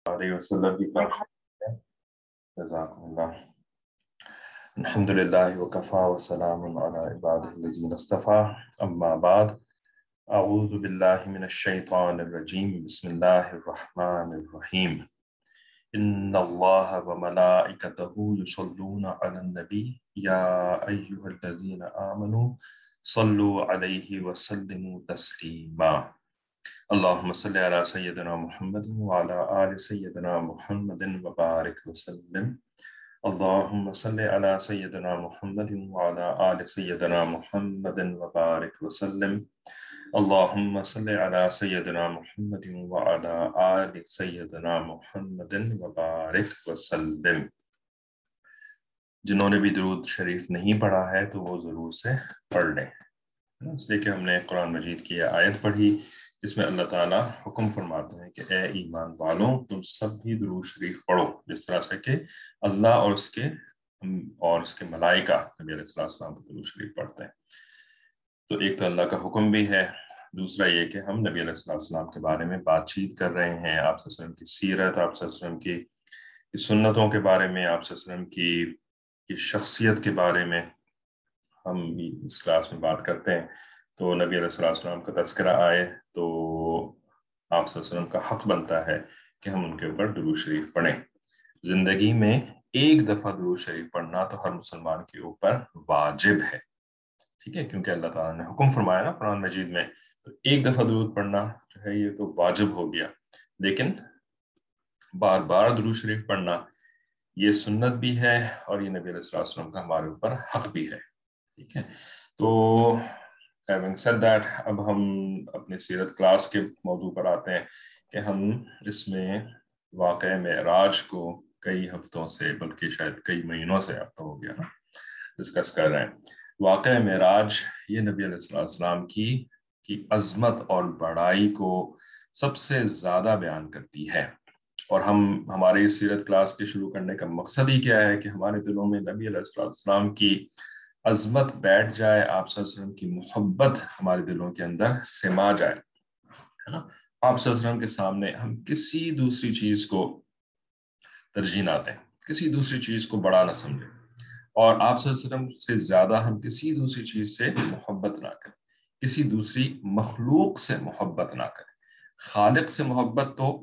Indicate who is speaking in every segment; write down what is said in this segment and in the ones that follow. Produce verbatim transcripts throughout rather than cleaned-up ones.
Speaker 1: علیہ وسلم کی کاشت ہے۔ جزاکم اللہ۔ الحمدللہ وکفا وسلام علی عبادہ الذین اصطفیٰ، اما بعد، اعوذ باللہ من الشیطان الرجیم، بسم اللہ الرحمن الرحیم۔ ان اللہ وملائکتہ یصلون علی النبی یا ایہا الذین آمنوا صلوا علیہ وسلموا تسلیما۔ اللہم صلی علی سیدنا محمد وعلی آل سیدنا محمد وبارک وسلم۔ اللہم صلی علی سیدنا محمد وعلی آل سیدنا محمد وبارک وسلم۔ اللہم صلی علی سیدنا محمد وعلی آل سیدنا محمد وبارک وسلم۔ جنہوں نے بھی درود شریف نہیں پڑھا ہے تو وہ ضرور سے پڑھ لیں، اس لیے کہ ہم نے قرآن مجید کی آیت پڑھی جس میں اللہ تعالیٰ حکم فرماتے ہیں کہ اے ایمان والوں، تم سب بھی درود شریف پڑھو، جس طرح سے کہ اللہ اور اس کے اور اس کے ملائکہ نبی علیہ السلام کو درود شریف پڑھتے ہیں۔ تو ایک تو اللہ کا حکم بھی ہے، دوسرا یہ کہ ہم نبی علیہ السلام کے بارے میں بات چیت کر رہے ہیں، آپ صلی اللہ علیہ وسلم کی سیرت، آپ صلی اللہ علیہ وسلم کی سنتوں کے بارے میں، آپ صلی اللہ علیہ وسلم کی کی شخصیت کے بارے میں ہم اس کلاس میں بات کرتے ہیں۔ تو نبی علیہ السلام کا تذکرہ آئے تو آپ صلی اللہ علیہ وسلم کا حق بنتا ہے کہ ہم ان کے اوپر درود شریف پڑھیں۔ زندگی میں ایک دفعہ درود شریف پڑھنا تو ہر مسلمان کے اوپر واجب ہے، ٹھیک ہے، کیونکہ اللہ تعالیٰ نے حکم فرمایا نا قرآن مجید میں، تو ایک دفعہ درود پڑھنا جو ہے یہ تو واجب ہو گیا، لیکن بار بار درود شریف پڑھنا یہ سنت بھی ہے اور یہ نبی علیہ السلام کا ہمارے اوپر حق بھی ہے، ٹھیک ہے۔ تو having said that، اب ہم اپنے سیرت کلاس کے موضوع پر آتے ہیں کہ ہم اس میں واقعہ معراج کو کئی ہفتوں سے، بلکہ شاید کئی مہینوں سے اب تو ہو گیا نا، ڈسکس کر رہے ہیں۔ واقعہ معراج یہ نبی علیہ السلام کی کی عظمت اور بڑائی کو سب سے زیادہ بیان کرتی ہے، اور ہم ہمارے اس سیرت کلاس کے شروع کرنے کا مقصد ہی کیا ہے کہ ہمارے دلوں میں نبی علیہ السلام کی عظمت بیٹھ جائے، آپ صلی اللہ علیہ وسلم کی محبت ہمارے دلوں کے اندر سما جائے، ہے نا۔ آپ صلی اللہ علیہ وسلم کے سامنے ہم کسی دوسری چیز کو ترجیح نہ دیں، کسی دوسری چیز کو بڑا نہ سمجھیں، اور آپ صلی اللہ علیہ وسلم سے زیادہ ہم کسی دوسری چیز سے محبت نہ کریں، کسی دوسری مخلوق سے محبت نہ کریں۔ خالق سے محبت تو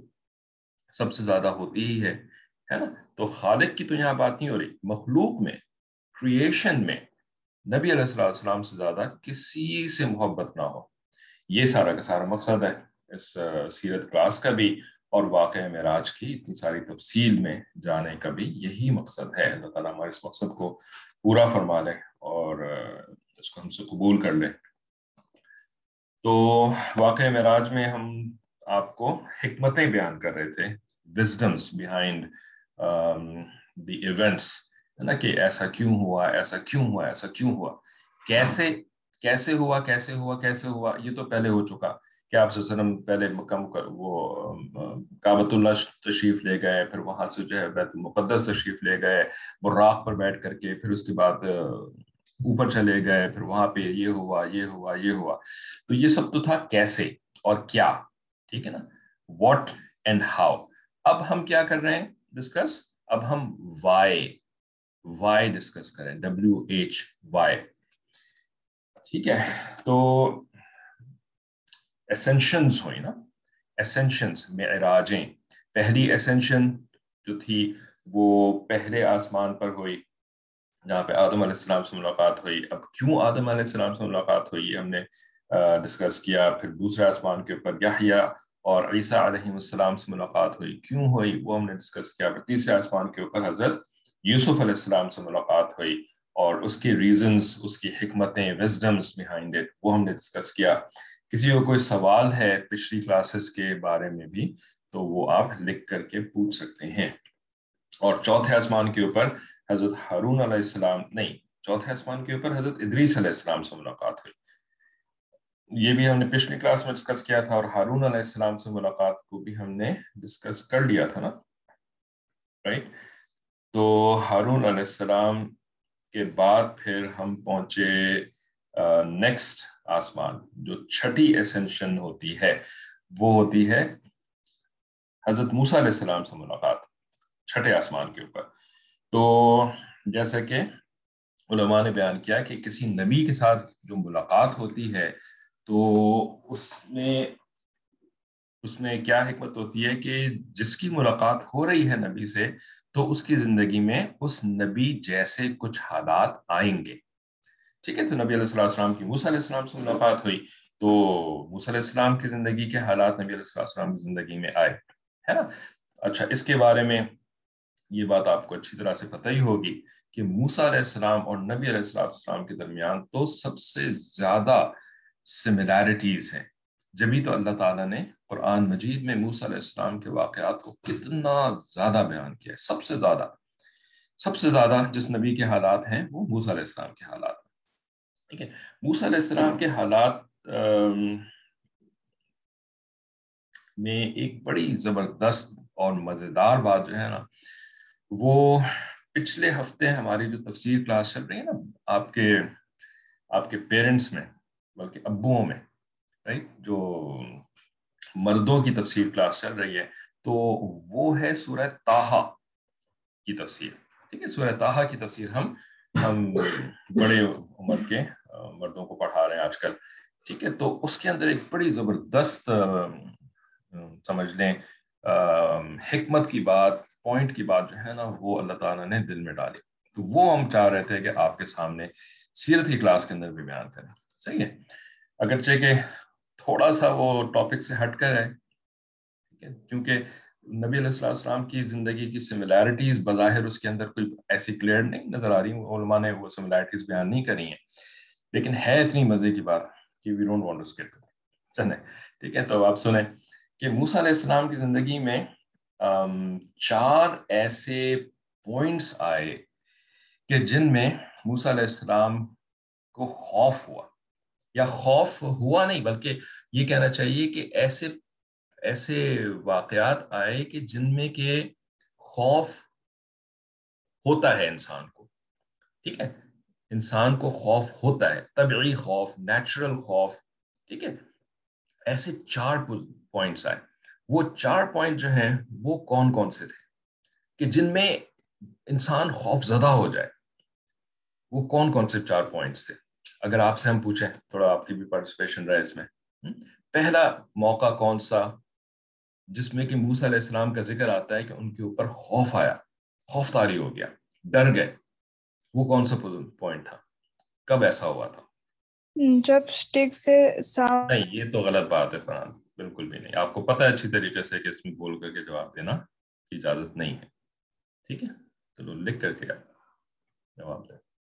Speaker 1: سب سے زیادہ ہوتی ہی ہے ہے نا، تو خالق کی تو یہاں بات نہیں ہو رہی، مخلوق میں، کریشن میں نبی علیہ السلام سے زیادہ کسی سے محبت نہ ہو، یہ سارا کا سارا مقصد ہے اس سیرت کلاس کا بھی، اور واقعہ معراج کی اتنی ساری تفصیل میں جانے کا بھی یہی مقصد ہے۔ اللہ تعالیٰ ہمارے اس مقصد کو پورا فرما لے اور اس کو ہم سے قبول کر لے۔ تو واقعہ معراج میں ہم آپ کو حکمتیں بیان کر رہے تھے، وزڈمس بیہائنڈ دی ایونٹس، ہے نا، کہ ایسا کیوں ہوا، ایسا کیوں ہوا، ایسا کیوں ہوا، کیسے کیسے ہوا کیسے ہوا کیسے ہوا یہ تو پہلے ہو چکا کہ آپ صلی اللہ علیہ وسلم پہلے مکہ وہ کعبۃ اللہ تشریف لے گئے، پھر وہاں سے جو ہے بیت المقدس تشریف لے گئے براق پر بیٹھ کر کے، پھر اس کے بعد اوپر چلے گئے، پھر وہاں پہ یہ ہوا یہ ہوا یہ ہوا، تو یہ سب تو تھا کیسے اور کیا، ٹھیک ہے نا، واٹ اینڈ ہاؤ۔ اب ہم کیا کر رہے ہیں ڈسکس، اب ہم وائی وائی ڈسکس کریں، ڈبلیو ایچ وائی، ٹھیک ہے۔ تو اسینشنز ہوئی نا، اسینشنز، معراجیں، پہلی اسینشن جو تھی وہ پہلے آسمان پر ہوئی جہاں پہ آدم علیہ السلام سے ملاقات ہوئی۔ اب کیوں آدم علیہ السلام سے ملاقات ہوئی یہ ہم نے ڈسکس کیا۔ پھر دوسرے آسمان کے اوپر یحییٰ اور عیسیٰ علیہ السلام سے ملاقات ہوئی، کیوں ہوئی وہ ہم نے ڈسکس کیا۔ پھر تیسرے آسمان کے اوپر حضرت یوسف علیہ السلام سے ملاقات ہوئی اور اس کی ریزنز، اس کی حکمتیں، وزڈمز بیہائنڈ اٹ، وہ ہم نے ڈسکس کیا۔ کسی کو کوئی سوال ہے پچھلی کلاسز کے بارے میں بھی تو وہ آپ لکھ کر کے پوچھ سکتے ہیں۔ اور چوتھے آسمان کے اوپر حضرت ہارون علیہ السلام نہیں چوتھے آسمان کے اوپر حضرت ادریس علیہ السلام سے ملاقات ہوئی، یہ بھی ہم نے پچھلی کلاس میں ڈسکس کیا تھا، اور ہارون علیہ السلام سے ملاقات کو بھی ہم نے ڈسکس کر لیا تھا نا، رائٹ۔ تو ہارون علیہ السلام کے بعد پھر ہم پہنچے نیکسٹ آسمان، جو چھٹی اسینشن ہوتی ہے وہ ہوتی ہے حضرت موسیٰ علیہ السلام سے ملاقات چھٹے آسمان کے اوپر. تو جیسا کہ علماء نے بیان کیا کہ کسی نبی کے ساتھ جو ملاقات ہوتی ہے تو اس میں اس میں کیا حکمت ہوتی ہے کہ جس کی ملاقات ہو رہی ہے نبی سے تو اس کی زندگی میں اس نبی جیسے کچھ حالات آئیں گے. ٹھیک ہے, تو نبی علیہ السلام کی موسیٰ علیہ السلام سے ملاقات ہوئی تو موسیٰ علیہ السلام کی زندگی کے حالات نبی علیہ السلام کی زندگی میں آئے, ہے نا. اچھا, اس کے بارے میں یہ بات آپ کو اچھی طرح سے پتہ ہی ہوگی کہ موسیٰ علیہ السلام اور نبی علیہ السلام کے درمیان تو سب سے زیادہ سملیرٹیز ہیں. جبھی تو اللہ تعالیٰ نے قرآن مجید میں موسیٰ علیہ السلام کے واقعات کو کتنا زیادہ بیان کیا ہے. سب سے زیادہ سب سے زیادہ جس نبی کے حالات ہیں وہ موسیٰ علیہ السلام کے حالات ہیں. ٹھیک ہے, موسیٰ علیہ السلام کے حالات میں ایک بڑی زبردست اور مزیدار بات جو ہے نا, وہ پچھلے ہفتے ہماری جو تفسیر کلاس چل رہی ہے نا آپ کے آپ کے پیرنٹس میں, بلکہ ابوؤں میں, رائٹ, جو مردوں کی تفسیر کلاس چل رہی ہے, تو وہ ہے سورہ طٰہٰ کی تفسیر. ٹھیک ہے, سورہ طٰہٰ کی تفسیر ہم ہم بڑے عمر کے مردوں کو پڑھا رہے ہیں آج کل. ٹھیک ہے, تو اس کے اندر ایک بڑی زبردست سمجھ لیں حکمت کی بات, پوائنٹ کی بات جو ہے نا وہ اللہ تعالیٰ نے دل میں ڈالی. تو وہ ہم چاہ رہے تھے کہ آپ کے سامنے سیرت کی کلاس کے اندر بھی بیان کریں. صحیح ہے, اگرچہ کہ تھوڑا سا وہ ٹاپک سے ہٹ کر ہے, ٹھیک ہے, کیونکہ نبی علیہ السلام کی زندگی کی سملیرٹیز بظاہر اس کے اندر کوئی ایسی کلیئر نہیں نظر آ رہی, علماء نے وہ سملیرٹیز بیان نہیں کری ہیں, لیکن ہے اتنی مزے کی بات کہ we don't want to skip. چلیں, ٹھیک ہے, تو آپ سنیں کہ موسیٰ علیہ السلام کی زندگی میں چار ایسے پوائنٹس آئے کہ جن میں موسیٰ علیہ السلام کو خوف ہوا, یا خوف ہوا نہیں بلکہ یہ کہنا چاہیے کہ ایسے ایسے واقعات آئے کہ جن میں کہ خوف ہوتا ہے انسان کو. ٹھیک ہے, انسان کو خوف ہوتا ہے, طبعی خوف, نیچرل خوف. ٹھیک ہے, ایسے چار پوائنٹس آئے. وہ چار پوائنٹ جو ہیں وہ کون کون سے تھے کہ جن میں انسان خوف زدہ ہو جائے؟ وہ کون کون سے چار پوائنٹس تھے؟ اگر آپ سے ہم پوچھیں, تھوڑا آپ کی بھی پارٹیسپیشن رہے اس میں. پہلا موقع کون سا جس میں کہ موسیٰ علیہ السلام کا ذکر آتا ہے کہ ان کے اوپر خوف آیا, خوف طاری ہو گیا, ڈر گئے؟ وہ کون سا پوائنٹ تھا؟ کب ایسا ہوا تھا؟
Speaker 2: جب سٹک سے سام...
Speaker 1: نہیں, یہ تو غلط بات ہے فرحان, بالکل بھی نہیں. آپ کو پتہ ہے اچھی طریقے سے کہ اس میں بول کر کے جواب دینا کی اجازت نہیں ہے. ٹھیک ہے, چلو لکھ کر کے جواب دیں.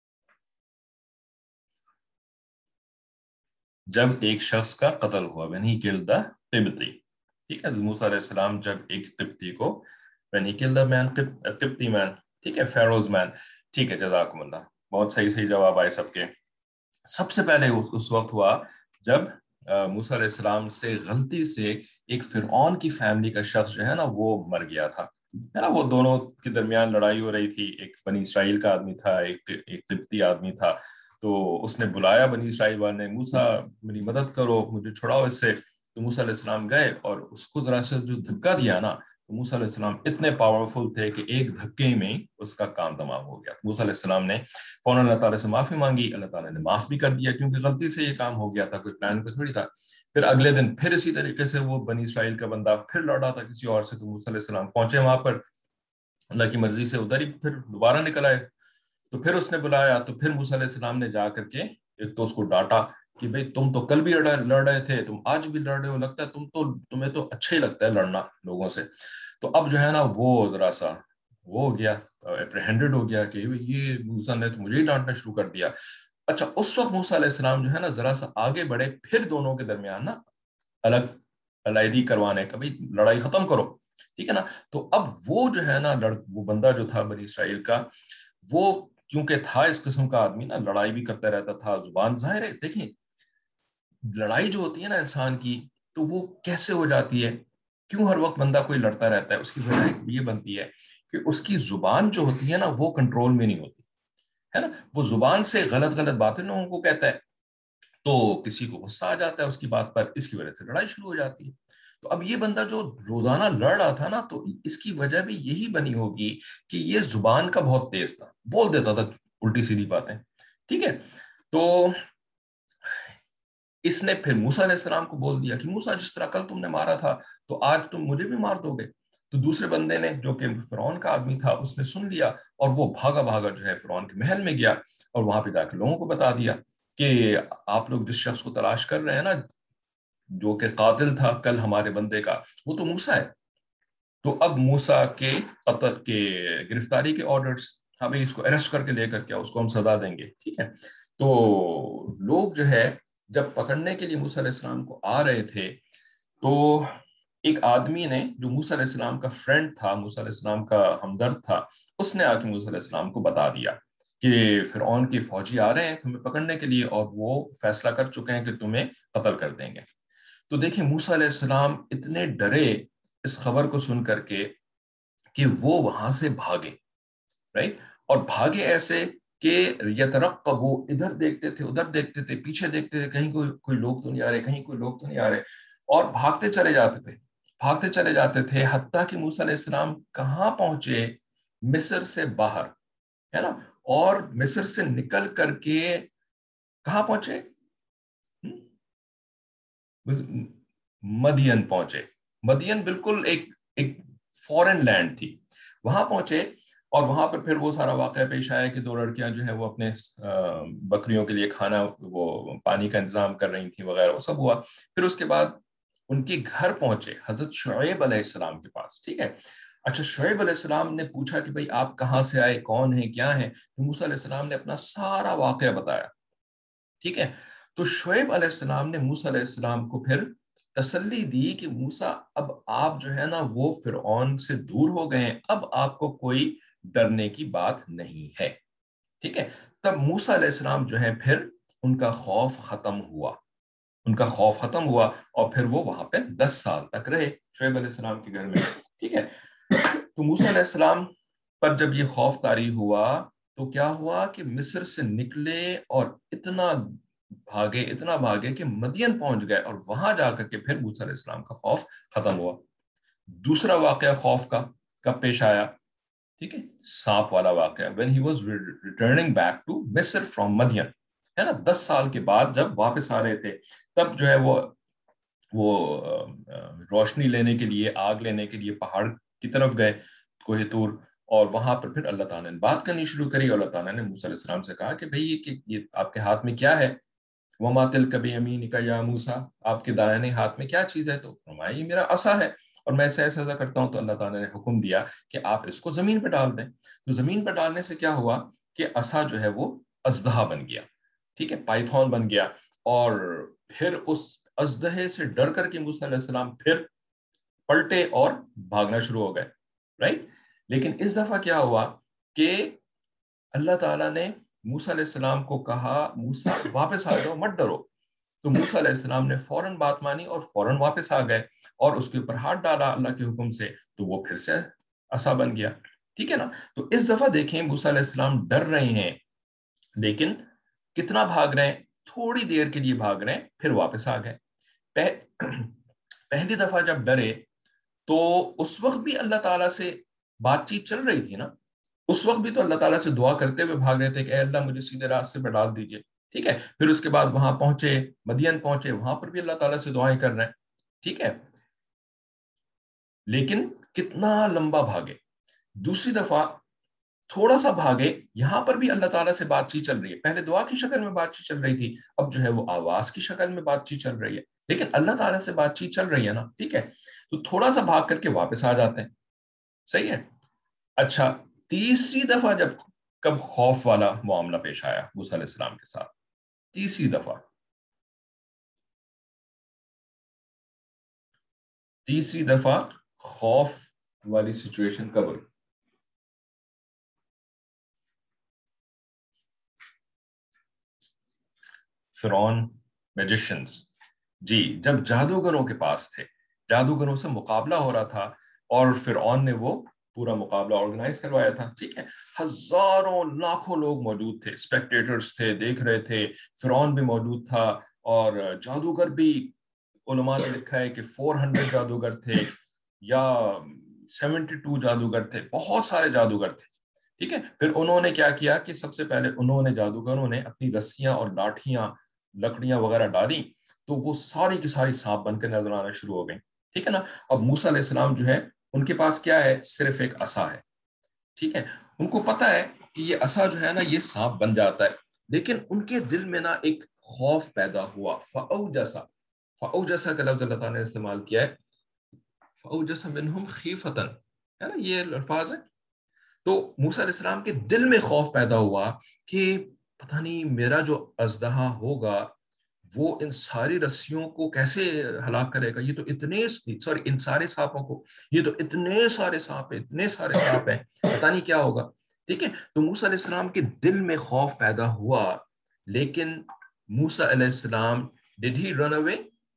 Speaker 1: جب ایک شخص کا قتل ہوا, when he killed the قبطی. ٹھیک ہے, موسیٰ علیہ السلام جب ایک قبطی کو, when he killed the man, قبطی man, ٹھیک ہے, فیروز مین. ٹھیک ہے, جزاکم اللہ, بہت صحیح صحیح جواب آئے سب کے. سب سے پہلے اس وقت ہوا جب موسیٰ علیہ السلام سے غلطی سے ایک فرعون کی فیملی کا شخص جو ہے نا وہ مر گیا تھا, ہے نا. وہ دونوں کے درمیان لڑائی ہو رہی تھی, ایک بنی اسرائیل کا آدمی تھا, ایک ایک قبطی آدمی تھا. تو اس نے بلایا بنی اسرائیل والے نے, موسیٰ میری مدد کرو, مجھے چھڑاؤ اس سے. تو موسیٰ علیہ السلام گئے اور اس کو ذرا سے جو دھکا دیا نا, تو موسیٰ علیہ السلام اتنے پاورفل تھے کہ ایک دھکے میں اس کا کام تمام ہو گیا. موسیٰ علیہ السلام نے فوراً اللہ تعالیٰ سے معافی مانگی, اللہ تعالیٰ نے معاف بھی کر دیا کیونکہ غلطی سے یہ کام ہو گیا تھا, کوئی پلان پہ تھوڑی تھا. پھر اگلے دن پھر اسی طریقے سے وہ بنی اسرائیل کا بندہ پھر لڑا تھا کسی اور سے, تو موسیٰ علیہ السلام پہنچے وہاں پر, اللہ کی مرضی سے ادھر ہی پھر دوبارہ نکل آئے. تو پھر اس نے بلایا, تو پھر موسیٰ علیہ السلام نے جا کر کے ایک تو اس کو ڈانٹا کہ بھئی تم تو کل بھی لڑ رہے تھے, تم آج بھی لڑ رہے ہو, لگتا ہے تم تو تمہیں تو اچھا ہی لگتا ہے لڑنا لوگوں سے. تو اب جو ہے نا وہ ذرا سا وہ ہو گیا, اپریہینڈڈ ہو گیا کہ یہ موسیٰ نے تو مجھے ہی ڈانٹنا شروع کر دیا. اچھا, اس وقت موسیٰ علیہ السلام جو ہے نا ذرا سا آگے بڑھے, پھر دونوں کے درمیان نا الگ علیحدگی کروانے کا, بھئی لڑائی ختم کرو. ٹھیک ہے نا. تو اب وہ جو ہے نا لڑ وہ بندہ جو تھا بنی اسرائیل کا, وہ کیونکہ تھا اس قسم کا آدمی نا, لڑائی بھی کرتا رہتا تھا, زبان ظاہر ہے. دیکھیں لڑائی جو ہوتی ہے نا انسان کی, تو وہ کیسے ہو جاتی ہے, کیوں ہر وقت بندہ کوئی لڑتا رہتا ہے؟ اس کی وجہ یہ بنتی ہے کہ اس کی زبان جو ہوتی ہے نا وہ کنٹرول میں نہیں ہوتی ہے نا. وہ زبان سے غلط غلط باتیں لوگوں کو کہتا ہے, تو کسی کو غصہ آ جاتا ہے اس کی بات پر, اس کی وجہ سے لڑائی شروع ہو جاتی ہے. تو اب یہ بندہ جو روزانہ لڑ رہا تھا نا، تو اس کی وجہ بھی یہی بنی ہوگی کہ یہ زبان کا بہت تیز تھا، بول دیتا تھا الٹی سیدھی باتیں. ٹھیک ہے، تو اس نے پھر موسیٰ علیہ السلام کو بول دیا کہ موسیٰ جس طرح کل تم نے مارا تھا تو آج تم مجھے بھی مار دو گے. تو دوسرے بندے نے جو کہ فرعون کا آدمی تھا اس نے سن لیا اور وہ بھاگا بھاگا جو ہے فرعون کے محل میں گیا اور وہاں پہ جا کے لوگوں کو بتا دیا کہ آپ لوگ جس شخص کو تلاش کر رہے ہیں نا جو کہ قاتل تھا کل ہمارے بندے کا، وہ تو موسیٰ ہے. تو اب موسیٰ کے قتل کے گرفتاری کے آرڈرز، ہاں بھائی اس کو اریسٹ کر کے لے کر کے اس کو ہم سزا دیں گے. ٹھیک ہے، تو لوگ جو ہے جب پکڑنے کے لیے موسیٰ علیہ السلام کو آ رہے تھے تو ایک آدمی نے جو موسیٰ علیہ السلام کا فرینڈ تھا، موسیٰ علیہ السلام کا ہمدرد تھا، اس نے آ کے موسیٰ علیہ السلام کو بتا دیا کہ فرعون کے فوجی آ رہے ہیں تمہیں پکڑنے کے لیے اور وہ فیصلہ کر چکے ہیں کہ تمہیں قتل کر دیں گے. تو دیکھیں موسیٰ علیہ السلام اتنے ڈرے اس خبر کو سن کر کے کہ وہ وہاں سے بھاگے، رائٹ، اور بھاگے ایسے کہ یترقبوا، ادھر دیکھتے تھے ادھر دیکھتے تھے پیچھے دیکھتے تھے کہیں کوئی کوئی لوگ تو نہیں آ رہے کہیں کوئی لوگ تو نہیں آ رہے، اور بھاگتے چلے جاتے تھے بھاگتے چلے جاتے تھے حتیٰ کہ موسیٰ علیہ السلام کہاں پہنچے؟ مصر سے باہر، ہے نا، اور مصر سے نکل کر کے کہاں پہنچے؟ مدین پہنچے. مدین بالکل ایک ایک فورن لینڈ تھی، وہاں پہنچے اور وہاں پر پھر وہ سارا واقعہ پیش آیا کہ دو لڑکیاں جو ہیں وہ اپنے بکریوں کے لیے کھانا وہ پانی کا انتظام کر رہی تھیں وغیرہ، وہ سب ہوا. پھر اس کے بعد ان کے گھر پہنچے حضرت شعیب علیہ السلام کے پاس. ٹھیک ہے، اچھا شعیب علیہ السلام نے پوچھا کہ بھئی آپ کہاں سے آئے، کون ہیں، کیا ہیں؟ تو موسیٰ علیہ السلام نے اپنا سارا واقعہ بتایا. ٹھیک ہے، تو شعیب علیہ السلام نے موسیٰ علیہ السلام کو پھر تسلی دی کہ موسیٰ اب آپ جو ہے نا وہ فرعون سے دور ہو گئے ہیں، اب آپ کو کوئی ڈرنے کی بات نہیں ہے. ٹھیک ہے، تب موسیٰ علیہ السلام جو ہے پھر ان کا خوف ختم ہوا ان کا خوف ختم ہوا اور پھر وہ وہاں پہ دس سال تک رہے شعیب علیہ السلام کے گھر میں. ٹھیک ہے، تو موسیٰ علیہ السلام پر جب یہ خوف طاری ہوا تو کیا ہوا کہ مصر سے نکلے اور اتنا بھاگے اتنا بھاگے کہ مدین پہنچ گئے اور وہاں جا کر کے پھر موسیٰ علیہ السلام کا خوف ختم ہوا. دوسرا واقعہ خوف کا کب پیش آیا؟ ٹھیک ہے، سانپ والا واقعہ. when he was returning back to مصر from مدین، ہے نا، دس سال کے بعد جب واپس آ رہے تھے تب جو ہے وہ وہ روشنی لینے کے لیے آگ لینے کے لیے پہاڑ کی طرف گئے کوہ طور، اور وہاں پر پھر اللہ تعالیٰ نے بات کرنی شروع کری. اللہ تعالیٰ نے موسیٰ علیہ السلام سے کہا کہ بھئی یہ کہ یہ آپ کے ہاتھ میں کیا ہے؟ وما تلک بیمینک یا موسیٰ، آپ کے دائیں ہاتھ میں کیا چیز ہے؟ تو فرمایا یہ میرا عصا ہے اور میں ایسا ایسا کرتا ہوں. تو اللہ تعالیٰ نے حکم دیا کہ آپ اس کو زمین پہ ڈال دیں. تو زمین پہ ڈالنے سے کیا ہوا کہ عصا جو ہے وہ اژدہا بن گیا. ٹھیک ہے، پائتھون بن گیا، اور پھر اس اژدہے سے ڈر کر کے موسیٰ علیہ السلام پھر پلٹے اور بھاگنا شروع ہو گئے، رائٹ. لیکن اس دفعہ کیا ہوا کہ اللہ تعالیٰ نے موسیٰ علیہ السلام کو کہا موسیٰ واپس آ جاؤ، مت ڈرو. تو موسیٰ علیہ السلام نے فوراً بات مانی اور فوراً واپس آ گئے اور اس کے اوپر ہاتھ ڈالا اللہ کے حکم سے، تو وہ پھر سے عصا بن گیا. ٹھیک ہے نا. تو اس دفعہ دیکھیں موسیٰ علیہ السلام ڈر رہے ہیں، لیکن کتنا بھاگ رہے ہیں؟ تھوڑی دیر کے لیے بھاگ رہے ہیں پھر واپس آ گئے. پہلی دفعہ جب ڈرے تو اس وقت بھی اللہ تعالیٰ سے بات چیت چل رہی تھی نا، اس وقت بھی تو اللہ تعالیٰ سے دعا کرتے ہوئے بھاگ رہے تھے کہ اے اللہ مجھے سیدھے راستے پہ ڈال دیجئے. ٹھیک ہے، پھر اس کے بعد وہاں پہنچے مدین پہنچے، وہاں پر بھی اللہ تعالیٰ سے دعائیں کر رہے ہیں. ٹھیک ہے، لیکن کتنا لمبا بھاگے. دوسری دفعہ تھوڑا سا بھاگے، یہاں پر بھی اللہ تعالیٰ سے بات چیت چل رہی ہے. پہلے دعا کی شکل میں بات چیت چل رہی تھی، اب جو ہے وہ آواز کی شکل میں بات چیت چل رہی ہے، لیکن اللہ تعالیٰ سے بات چیت چل رہی ہے نا. ٹھیک ہے، تو تھوڑا سا بھاگ کر کے واپس آ جاتے ہیں. صحیح ہے. اچھا، تیسری دفعہ جب کب خوف والا معاملہ پیش آیا موسیٰ علیہ السلام کے ساتھ؟ تیسری دفعہ تیسری دفعہ خوف والی سچویشن کب ہوئی؟ فرعون میجیشنز، جی، جب جادوگروں کے پاس تھے، جادوگروں سے مقابلہ ہو رہا تھا اور فرعون نے وہ پورا مقابلہ آرگنائز کروایا تھا. ٹھیک ہے، ہزاروں لاکھوں لوگ موجود تھے، اسپیکٹیٹرز تھے، دیکھ رہے تھے. فرعون بھی موجود تھا اور جادوگر بھی علماء نے لکھا ہے کہ فور ہنڈریڈ جادوگر تھے یا سیونٹی ٹو جادوگر تھے، بہت سارے جادوگر تھے، ٹھیک ہے. پھر انہوں نے کیا کیا کہ سب سے پہلے انہوں نے جادوگروں نے اپنی رسیاں اور لاٹھیاں لکڑیاں وغیرہ ڈالی تو وہ ساری کی ساری سانپ بن کر نظر آنا شروع ہو گئی، ٹھیک ہے نا. اب موسیٰ علیہ السلام جو ہے ان کے پاس کیا ہے؟ صرف ایک عصا ہے، ٹھیک ہے. ان کو پتا ہے کہ یہ عصا جو ہے نا یہ سانپ بن جاتا ہے، لیکن ان کے دل میں نا ایک خوف پیدا ہوا. فَأَوْجَسَ فَأَوْجَسَ کا لفظ اللہ تعالیٰ نے استعمال کیا ہے، فَأَوْجَسَ مِنْهُمْ خِيفَةً، ہے نا، یہ الفاظ ہے. تو موسیٰ علیہ السلام کے دل میں خوف پیدا ہوا کہ پتہ نہیں میرا جو اژدہا ہوگا وہ ان ساری رسیوں کو کیسے ہلاک کرے گا، یہ تو اتنے سوری ان سارے سانپوں کو، یہ تو اتنے سارے سانپ ہیں، اتنے سارے سانپ ہیں، پتہ نہیں کیا ہوگا، ٹھیک ہے. تو موسیٰ علیہ السلام کے دل میں خوف پیدا ہوا، لیکن موسیٰ علیہ السلام did he run away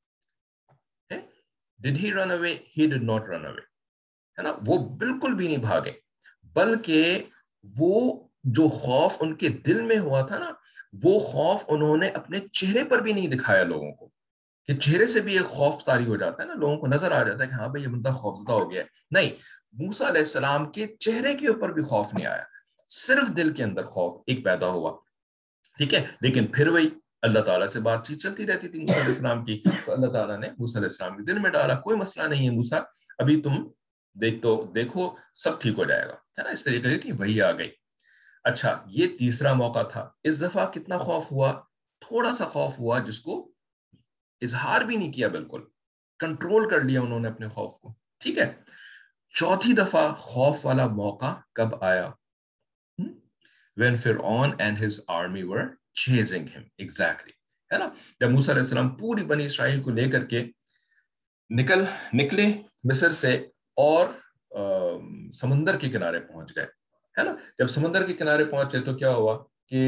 Speaker 1: did he run away he did not run away، ہے نا، وہ بالکل بھی نہیں بھاگے، بلکہ وہ جو خوف ان کے دل میں ہوا تھا نا وہ خوف انہوں نے اپنے چہرے پر بھی نہیں دکھایا لوگوں کو، کہ چہرے سے بھی ایک خوف طاری ہو جاتا ہے نا، لوگوں کو نظر آ جاتا ہے کہ ہاں بھائی یہ بندہ خوفزدہ ہو گیا ہے. نہیں، موسیٰ علیہ السلام کے چہرے کے اوپر بھی خوف نہیں آیا، صرف دل کے اندر خوف ایک پیدا ہوا، ٹھیک ہے. لیکن پھر وہی اللہ تعالیٰ سے بات چیت چلتی رہتی تھی موسیٰ علیہ السلام کی، تو اللہ تعالیٰ نے موسیٰ علیہ السلام کے دل میں ڈالا کوئی مسئلہ نہیں ہے موسیٰ، ابھی تم دیکھ تو دیکھو سب ٹھیک ہو جائے گا، ہے نا، اس طریقے کی وہی آ گئی. اچھا، یہ تیسرا موقع تھا. اس دفعہ کتنا خوف ہوا؟ تھوڑا سا خوف ہوا جس کو اظہار بھی نہیں کیا، بالکل کنٹرول کر لیا انہوں نے اپنے خوف کو، ٹھیک ہے. چوتھی دفعہ خوف والا موقع کب آیا؟ when Fir'aun and his army were chasing him. exactly، ہے نا، جب موسیٰ علیہ السلام پوری بنی اسرائیل کو لے کر کے نکل نکلے مصر سے اور سمندر کے کنارے پہنچ گئے، ہے نا. جب سمندر کے کنارے پہنچے تو کیا ہوا کہ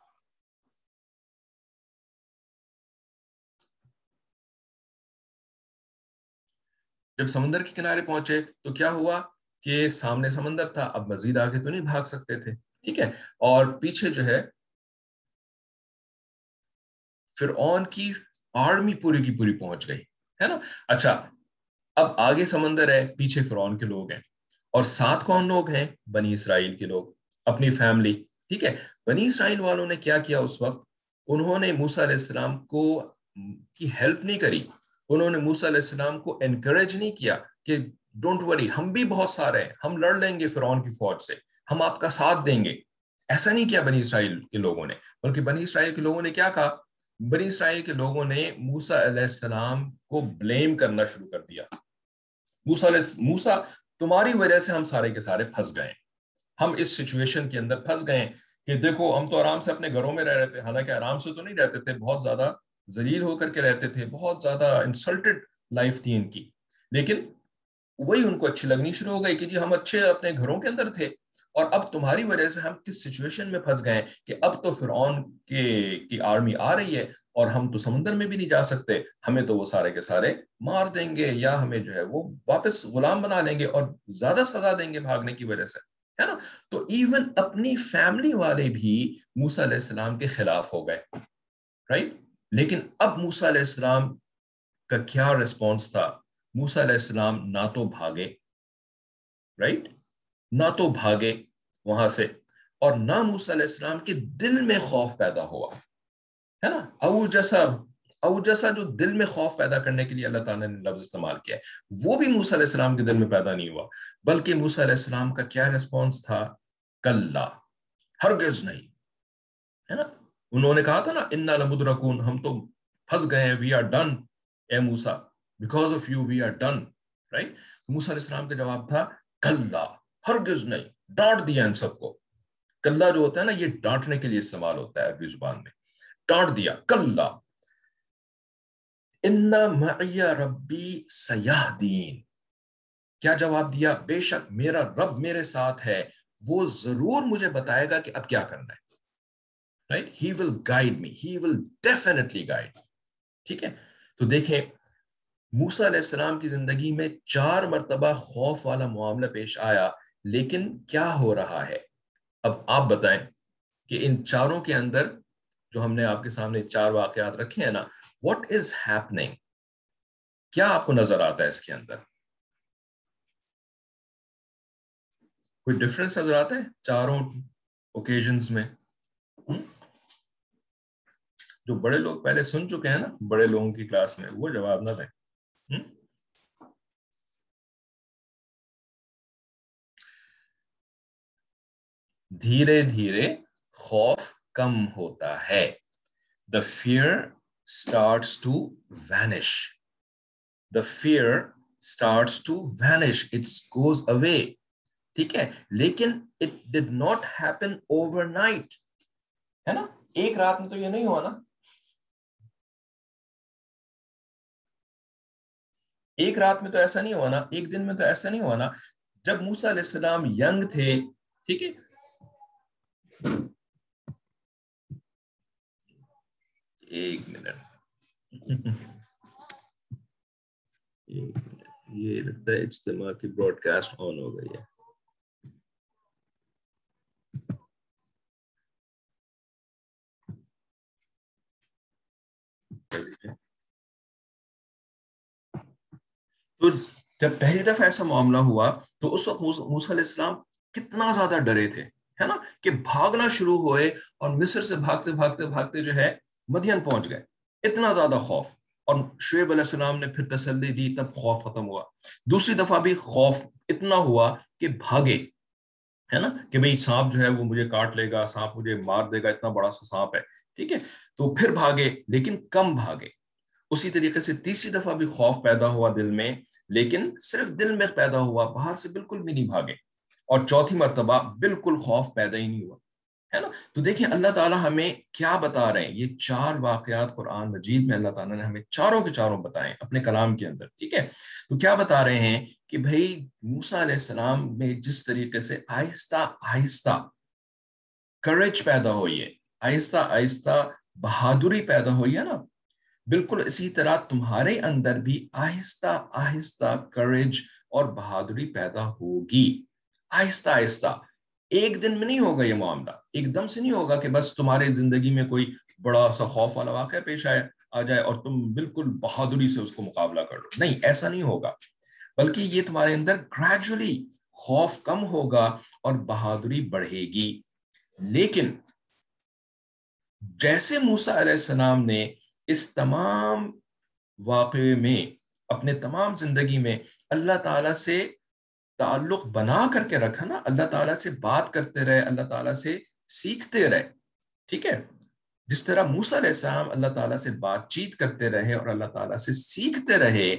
Speaker 1: جب سمندر کے کنارے پہنچے تو کیا ہوا کہ سامنے سمندر تھا، اب مزید آگے تو نہیں بھاگ سکتے تھے، ٹھیک ہے. اور پیچھے جو ہے فرعون کی آرمی پوری کی پوری پہنچ گئی، ہے نا. اچھا، اب آگے سمندر ہے، پیچھے فرعون کے لوگ ہیں، اور ساتھ کون لوگ ہیں؟ بنی اسرائیل کے لوگ، اپنی فیملی، ٹھیک ہے. بنی اسرائیل والوں نے کیا کیا اس وقت؟ انہوں نے موسیٰ علیہ السلام کو کی ہیلپ نہیں کری، انہوں نے موسیٰ علیہ السلام کو انکریج نہیں کیا کہ ڈونٹ وری، ہم بھی بہت سارے ہیں، ہم لڑ لیں گے فرعون کی فوج سے، ہم آپ کا ساتھ دیں گے. ایسا نہیں کیا بنی اسرائیل کے لوگوں نے، بلکہ بنی اسرائیل کے لوگوں نے کیا کہا؟ بنی اسرائیل کے لوگوں نے موسیٰ علیہ السلام کو بلیم کرنا شروع کر دیا. موسیٰ موسیٰ تمہاری وجہ سے ہم سارے کے سارے پھنس گئے، ہم اس سچویشن کے اندر پھنس گئے کہ دیکھو ہم تو آرام سے اپنے گھروں میں رہ رہے تھے، حالانکہ آرام سے تو نہیں رہتے تھے، بہت زیادہ ذلیل ہو کر کے رہتے تھے، بہت زیادہ انسلٹڈ لائف تھی ان کی، لیکن وہی ان کو اچھی لگنی شروع ہو گئی کہ جی ہم اچھے اپنے گھروں کے اندر تھے، اور اب تمہاری وجہ سے ہم کس سچویشن میں پھنس گئے کہ اب تو فرعون کے کی آرمی آ رہی ہے اور ہم تو سمندر میں بھی نہیں جا سکتے، ہمیں تو وہ سارے کے سارے مار دیں گے یا ہمیں جو ہے وہ واپس غلام بنا لیں گے اور زیادہ سزا دیں گے بھاگنے کی وجہ سے، ہے نا. تو ایون اپنی فیملی والے بھی موسیٰ علیہ السلام کے خلاف ہو گئے، رائٹ. لیکن اب موسیٰ علیہ السلام کا کیا ریسپانس تھا؟ موسیٰ علیہ السلام نہ تو بھاگے، رائٹ، نہ تو بھاگے وہاں سے، اور نہ موسیٰ علیہ السلام کے دل میں خوف پیدا ہوا، ہے نا. او جیسا او جیسا جو دل میں خوف پیدا کرنے کے لیے اللہ تعالیٰ نے لفظ استعمال کیا ہے وہ بھی موسیٰ علیہ السلام کے دل میں پیدا نہیں ہوا، بلکہ موسیٰ علیہ السلام کا کیا ریسپانس تھا؟ کلا، ہرگز نہیں، ہے نا. انہوں نے کہا تھا نا انا لمدرکون، ہم تو پھنس گئے ہیں، وی آر ڈن اے موسیٰ، because of you we are done, right. موسیٰ علیہ السلام کا جواب تھا کلا، ہرگز نہیں، ڈانٹ دیا ان سب کو. کلا جو ہوتا ہے نا یہ ڈانٹنے کے لیے استعمال ہوتا ہے عربی زبان میں، ڈانٹ دیا، کلا ان معی ربی سیہدین. کیا جواب دیا؟ بے شک میرا رب میرے ساتھ ہے، وہ ضرور مجھے بتائے گا کہ اب کیا کرنا ہے، right. He will guide me, he will definitely guide, ٹھیک ہے. تو دیکھیں موسیٰ علیہ السلام کی زندگی میں چار مرتبہ خوف والا معاملہ پیش آیا، لیکن کیا ہو رہا ہے؟ اب آپ بتائیں کہ ان چاروں کے اندر جو ہم نے آپ کے سامنے چار واقعات رکھے ہیں نا، what is happening؟ کیا آپ کو نظر آتا ہے اس کے اندر؟ کوئی ڈفرنس نظر آتا ہے چاروں اوکیزنز میں؟ جو بڑے لوگ پہلے سن چکے ہیں نا بڑے لوگوں کی کلاس میں وہ جواب نہ دیں. دھیرے دھیرے خوف کم ہوتا ہے. The fear starts to vanish. The fear starts to vanish. It goes away. ٹھیک ہے, لیکن it did not happen overnight. ہے نا, ایک رات میں تو یہ نہیں ہوا نا. ایک رات میں تو ایسا نہیں ہوا نا, ایک دن میں تو ایسا نہیں ہوا نا. جب موسیٰ علیہ السلام ینگ تھے, ٹھیک ہے, ایک منٹ یہ لگتا ہے اجتماع کی براڈ کاسٹ آن ہو گئی ہے. تو جب پہلی دفعہ ایسا معاملہ ہوا تو اس وقت موسیٰ علیہ السلام کتنا زیادہ ڈرے تھے, ہے نا, کہ بھاگنا شروع ہوئے اور مصر سے بھاگتے بھاگتے بھاگتے جو ہے مدین پہنچ گئے. اتنا زیادہ خوف, اور شعیب علیہ السلام نے پھر تسلی دی, تب خوف ختم ہوا. دوسری دفعہ بھی خوف اتنا ہوا کہ بھاگے, ہے نا, کہ بھئی سانپ جو ہے وہ مجھے کاٹ لے گا, سانپ مجھے مار دے گا, اتنا بڑا سا سانپ ہے, ٹھیک ہے. تو پھر بھاگے لیکن کم بھاگے. اسی طریقے سے تیسری دفعہ بھی خوف پیدا ہوا دل میں, لیکن صرف دل میں پیدا ہوا, باہر سے بالکل بھی نہیں بھاگے. اور چوتھی مرتبہ بالکل خوف پیدا ہی نہیں ہوا, ہے نا. تو دیکھیں اللہ تعالیٰ ہمیں کیا بتا رہے ہیں, یہ چار واقعات قرآن مجید میں اللہ تعالیٰ نے ہمیں چاروں کے چاروں بتائے اپنے کلام کے اندر, ٹھیک ہے. تو کیا بتا رہے ہیں کہ بھائی موسیٰ علیہ السلام میں جس طریقے سے آہستہ آہستہ کریج پیدا ہوئی ہے, آہستہ آہستہ بہادری پیدا ہوئی ہے نا, بالکل اسی طرح تمہارے اندر بھی آہستہ آہستہ کریج اور بہادری پیدا ہوگی. آہستہ آہستہ, ایک دن میں نہیں ہوگا یہ معاملہ, ایک دم سے نہیں ہوگا کہ بس تمہاری زندگی میں کوئی بڑا سا خوف والا واقعہ پیش آئے آ جائے اور تم بالکل بہادری سے اس کو مقابلہ کر لو. نہیں, ایسا نہیں ہوگا, بلکہ یہ تمہارے اندر گریجولی خوف کم ہوگا اور بہادری بڑھے گی. لیکن جیسے موسیٰ علیہ السلام نے اس تمام واقعے میں اپنے تمام زندگی میں اللہ تعالیٰ سے تعلق بنا کر کے رکھا نا, اللہ تعالیٰ سے بات کرتے رہے, اللہ تعالیٰ سے سیکھتے رہے, ٹھیک ہے. جس طرح موسیٰ علیہ السلام اللہ تعالیٰ سے بات چیت کرتے رہے اور اللہ تعالیٰ سے سیکھتے رہے,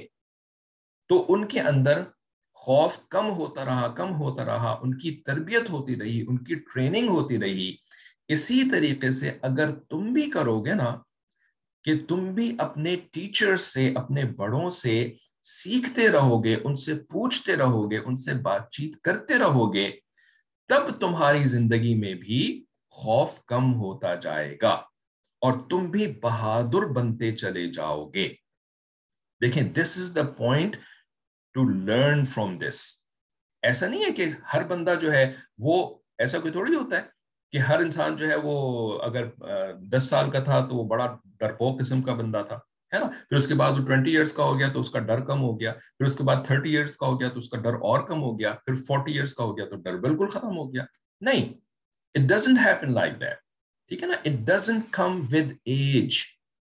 Speaker 1: تو ان کے اندر خوف کم ہوتا رہا کم ہوتا رہا ان کی تربیت ہوتی رہی, ان کی ٹریننگ ہوتی رہی. اسی طریقے سے اگر تم بھی کرو گے نا, کہ تم بھی اپنے ٹیچر سے, اپنے بڑوں سے سیکھتے رہو گے, ان سے پوچھتے رہو گے, ان سے بات چیت کرتے رہو گے, تب تمہاری زندگی میں بھی خوف کم ہوتا جائے گا اور تم بھی بہادر بنتے چلے جاؤ گے. دیکھیں, this is the point to learn from this. ایسا نہیں ہے کہ ہر بندہ جو ہے وہ, ایسا کوئی تھوڑی ہوتا ہے کہ ہر انسان جو ہے وہ اگر دس سال کا تھا تو وہ بڑا ڈرپوک قسم کا بندہ تھا, ہے نا, پھر اس کے بعد وہ ٹوینٹی ایئرس کا ہو گیا تو اس کا ڈر کم ہو گیا, پھر اس کے بعد تھرٹی ایئرس کا ہو گیا تو اس کا ڈر اور کم ہو گیا, پھر فورٹی ایئرس کا ہو گیا تو ڈر بالکل ختم ہو گیا. نہیں, it doesn't happen like that, ٹھیک ہے نا. it doesn't come with age,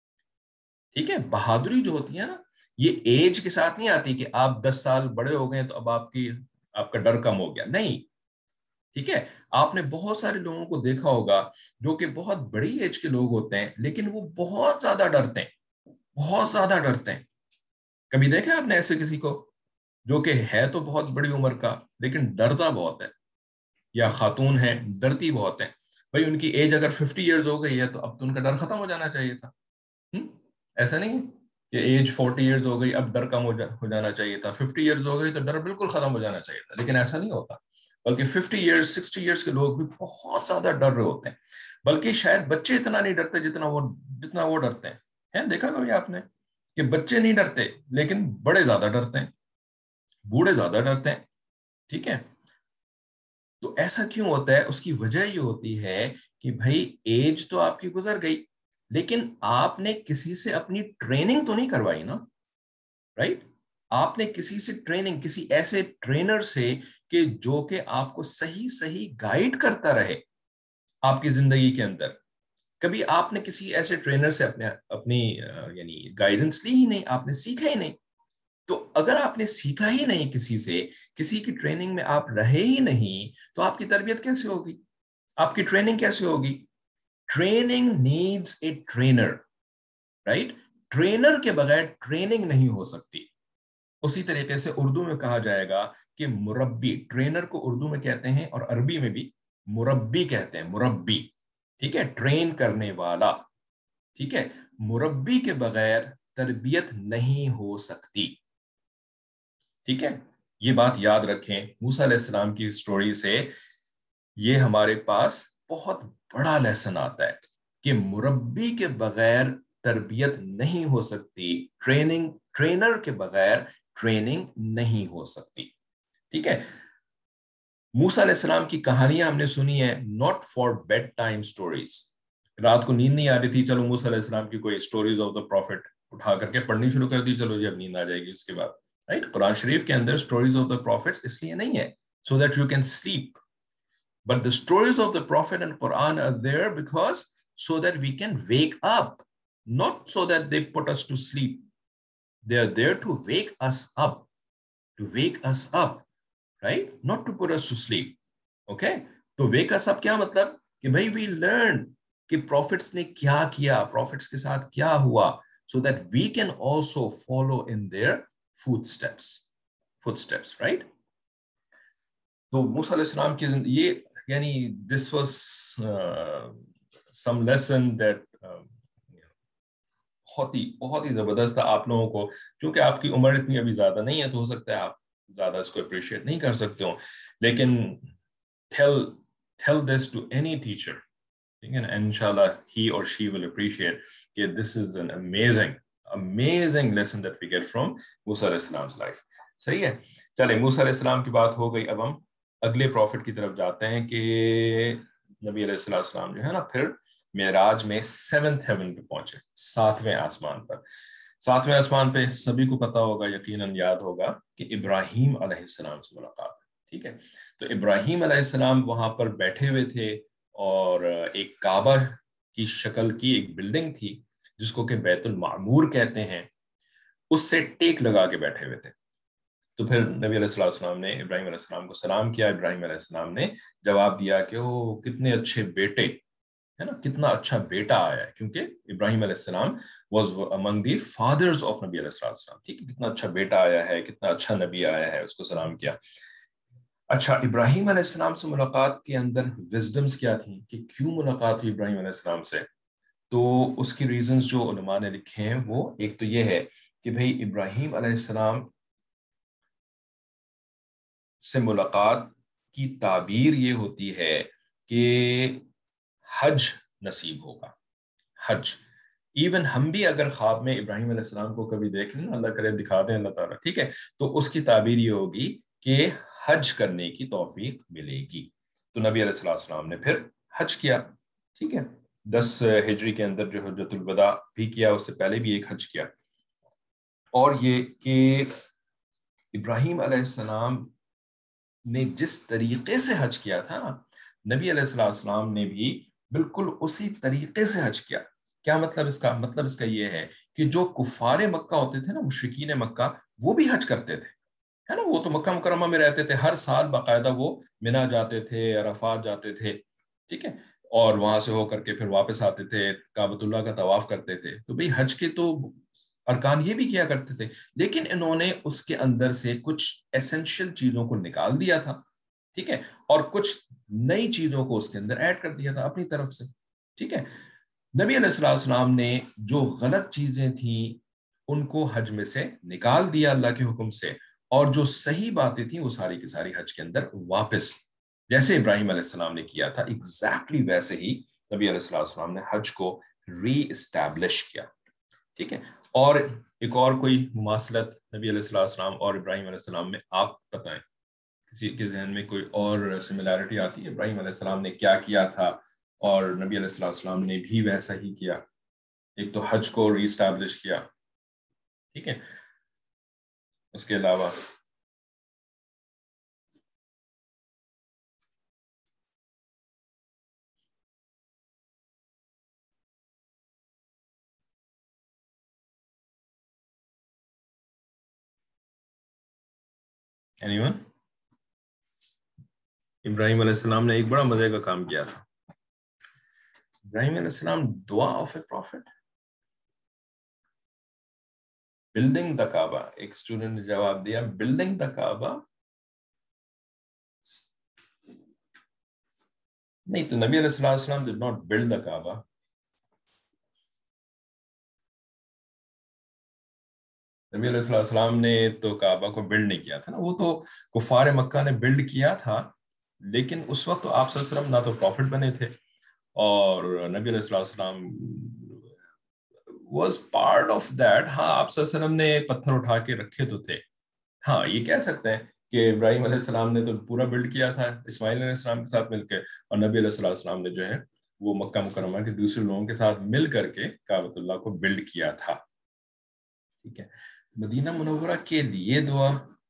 Speaker 1: ٹھیک ہے. بہادری جو ہوتی ہے نا, یہ ایج کے ساتھ نہیں آتی کہ آپ دس سال بڑے ہو گئے تو اب آپ کی آپ کا ڈر کم ہو گیا. نہیں, ٹھیک ہے. آپ نے بہت سارے لوگوں کو دیکھا ہوگا جو کہ بہت بڑی ایج کے لوگ ہوتے ہیں لیکن وہ بہت زیادہ ڈرتے ہیں, بہت زیادہ ڈرتے ہیں. کبھی دیکھا آپ نے ایسے کسی کو جو کہ ہے تو بہت بڑی عمر کا لیکن ڈرتا بہت ہے, یا خاتون ہے ڈرتی بہت ہے. بھائی ان کی ایج اگر ففٹی ایئرز ہو گئی ہے تو اب تو ان کا ڈر ختم ہو جانا چاہیے تھا. ایسا نہیں کہ ایج فورٹی ایئرز ہو گئی اب ڈر کم ہو, جا, ہو جانا چاہیے تھا, ففٹی ایئرز ہو گئی تو ڈر بالکل ختم ہو جانا چاہیے تھا. لیکن ایسا نہیں ہوتا, بلکہ ففٹی ایئرز سکسٹی ایئرز کے لوگ بھی بہت زیادہ ڈر رہے ہوتے ہیں. بلکہ شاید بچے اتنا نہیں ڈرتے جتنا وہ جتنا وہ ڈرتے ہیں. دیکھا کبھی آپ نے کہ بچے نہیں ڈرتے لیکن بڑے زیادہ ڈرتے ہیں, بوڑھے زیادہ ڈرتے ہیں, ٹھیک ہے. تو ایسا کیوں ہوتا ہے؟ اس کی وجہ یہ ہوتی ہے کہ بھائی ایج تو آپ کی گزر گئی لیکن آپ نے کسی سے اپنی ٹریننگ تو نہیں کروائی نا. رائٹ. آپ نے کسی سے ٹریننگ, کسی ایسے ٹرینر سے کہ جو کہ آپ کو صحیح صحیح گائیڈ کرتا رہے آپ کی زندگی کے اندر. کبھی آپ نے کسی ایسے ٹرینر سے اپنے اپنی یعنی گائیڈنس لی ہی نہیں, آپ نے سیکھا ہی نہیں. تو اگر آپ نے سیکھا ہی نہیں کسی سے, کسی کی ٹریننگ میں آپ رہے ہی نہیں, تو آپ کی تربیت کیسے ہوگی, آپ کی ٹریننگ کیسے ہوگی؟ Training needs a trainer, right. Trainer کے بغیر ٹریننگ نہیں ہو سکتی. اسی طریقے سے اردو میں کہا جائے گا کہ مربی, ٹرینر کو اردو میں کہتے ہیں اور عربی میں بھی مربی کہتے ہیں, مربی, ٹھیک ہے, ٹرین کرنے والا, ٹھیک ہے. مربی کے بغیر تربیت نہیں ہو سکتی, ٹھیک ہے. یہ بات یاد رکھیں. موسیٰ علیہ السلام کی سٹوری سے یہ ہمارے پاس بہت بڑا لیسن آتا ہے کہ مربی کے بغیر تربیت نہیں ہو سکتی, ٹریننگ ٹرینر کے بغیر ٹریننگ نہیں ہو سکتی, ٹھیک ہے. موسیٰ علیہ السلام کی کہانیاں ہم نے سنی ہے, not for bed time stories. رات کو نیند نہیں آ رہی تھی, چلو موسیٰ علیہ السلام کی کوئی سٹوریز آف دا پروفٹ اٹھا کر کے پڑھنی شروع کر دی, چلو جی اب نیند آ جائے گی اس کے بعد, رائٹ. قرآن شریف کے اندر سٹوریز آف دا پروفٹس اس لیے نہیں ہے so that you can sleep, but the stories of the prophet and Quran are there because so that we can wake up, not so that they put us to sleep. They are there to wake us up, to wake us up, right? Not to put us to sleep. Okay? تو wake us up کیا مطلب کہ بھائی we learn کہ prophets نے کیا کیا, prophets کے ساتھ کیا ہوا, so that we can also follow in their footsteps, footsteps, right? تو موسیٰ علیہ السلام کی زندگی یہ یعنی this was uh, some lesson that uh, بہت ہی بہت ہی زبردست تھا آپ لوگوں کو. کیونکہ آپ کی عمر اتنی ابھی زیادہ نہیں ہے تو ہو سکتا ہے آپ زیادہ اس کو اپریشیٹ نہیں کر سکتے ہوں, لیکن tell tell this to any teacher, and inshallah he or she will appreciate that this is an amazing amazing lesson that we get from موسیٰ علیہ السلام's life. صحیح ہے. چلیں موسیٰ علیہ السلام کی بات ہو گئی, اب ہم اگلے پروفٹ کی طرف جاتے ہیں کہ نبی علیہ السلام جو ہے نا پھر معراج میں سیونتھ ہیون پہ پہنچے, ساتویں آسمان پر. ساتویں آسمان پہ سبھی کو پتا ہوگا, یقیناً یاد ہوگا کہ ابراہیم علیہ السلام سے ملاقات, ٹھیک ہے. تو ابراہیم علیہ السلام وہاں پر بیٹھے ہوئے تھے اور ایک کعبہ کی شکل کی ایک بلڈنگ تھی جس کو کہ بیت المعمور کہتے ہیں, اس سے ٹیک لگا کے بیٹھے ہوئے تھے. تو پھر نبی علیہ السلام نے ابراہیم علیہ السلام کو سلام کیا. ابراہیم علیہ السلام نے جواب دیا کہ وہ کتنے اچھے بیٹے ہے نا, کتنا اچھا بیٹا آیا ہے, کیونکہ ابراہیم علیہ السلام was among the fathers of نبی علیہ السلام, ٹھیک ہے. کتنا اچھا بیٹا آیا ہے, کتنا اچھا نبی آیا ہے, اس کو سلام کیا. اچھا, ابراہیم علیہ السلام سے ملاقات کے اندر وزڈمز کیا تھیں کہ کیوں ملاقات ہوئی ابراہیم علیہ السلام سے؟ تو اس کی ریزنز جو علماء نے لکھے ہیں وہ ایک تو یہ ہے کہ بھئی ابراہیم علیہ السلام سے ملاقات کی تعبیر یہ ہوتی ہے کہ حج نصیب ہوگا, حج. ایون ہم بھی اگر خواب میں ابراہیم علیہ السلام کو کبھی دیکھ لیں, اللہ کرے دکھا دیں اللہ تعالیٰ, ٹھیک ہے, تو اس کی تعبیر یہ ہوگی کہ حج کرنے کی توفیق ملے گی. تو نبی علیہ السلام نے پھر حج کیا, ٹھیک ہے. دس ہجری کے اندر جو حجۃ الوداع بھی کیا, اس سے پہلے بھی ایک حج کیا. اور یہ کہ ابراہیم علیہ السلام نے جس طریقے سے حج کیا تھا نا, نبی علیہ السلام نے بھی بالکل اسی طریقے سے حج کیا. کیا مطلب اس کا؟ مطلب اس کا یہ ہے کہ جو کفار مکہ ہوتے تھے نا, مشرکین مکہ, وہ بھی حج کرتے تھے, ہے نا. وہ تو مکہ مکرمہ میں رہتے تھے, ہر سال باقاعدہ وہ منا جاتے تھے, عرفات جاتے تھے, ٹھیک ہے, اور وہاں سے ہو کر کے پھر واپس آتے تھے, کعبۃ اللہ کا طواف کرتے تھے. تو بھئی حج کے تو ارکان یہ بھی کیا کرتے تھے, لیکن انہوں نے اس کے اندر سے کچھ ایسنشل چیزوں کو نکال دیا تھا, ٹھیک ہے, اور کچھ نئی چیزوں کو اس کے اندر ایڈ کر دیا تھا اپنی طرف سے, ٹھیک ہے. نبی علیہ السلام نے جو غلط چیزیں تھیں ان کو حج میں سے نکال دیا اللہ کے حکم سے, اور جو صحیح باتیں تھیں وہ ساری کی ساری حج کے اندر واپس, جیسے ابراہیم علیہ السلام نے کیا تھا ایگزیکٹلی ویسے ہی نبی علیہ السلام نے حج کو ری اسٹیبلش کیا, ٹھیک ہے. اور ایک اور کوئی مماثلت نبی علیہ السلام اور ابراہیم علیہ السلام میں آپ بتائیں, کسی کے ذہن میں کوئی اور سملیرٹی آتی ہے؟ ابراہیم علیہ السلام نے کیا کیا تھا اور نبی علیہ السلام نے بھی ویسا ہی کیا. ایک تو حج کو ری اسٹیبلش کیا, ٹھیک ہے. اس کے علاوہ اینی ون؟ ابراہیم علیہ السلام نے ایک بڑا مزے کا کام کیا تھا. ابراہیم علیہ السلام دعا of a prophet, building the کعبہ. ایک اسٹوڈنٹ نے جواب دیا بلڈنگ دا کعبہ نہیں، تو نبی علیہ السلام did not build the کعبہ. نبی علیہ السلام نے تو کعبہ کو بلڈ نہیں کیا تھا نا، وہ تو کفار مکہ نے بلڈ کیا تھا. لیکن اس وقت تو آپ صلی اللہ علیہ وسلم نہ تو پروفٹ بنے تھے، اور نبی علیہ السلام واز پارٹ آف دیٹ. ہاں آپ صلی اللہ علیہ وسلم نے پتھر اٹھا کے رکھے تو تھے. ہاں یہ کہہ سکتے ہیں کہ ابراہیم علیہ السلام نے تو پورا بلڈ کیا تھا اسماعیل علیہ السلام کے ساتھ مل کے، اور نبی علیہ السلام نے جو ہے وہ مکہ مکرمہ کے دوسرے لوگوں کے ساتھ مل کر کے کعبۃ اللہ کو بلڈ کیا تھا. ٹھیک ہے. مدینہ منورہ کے لیے دعا،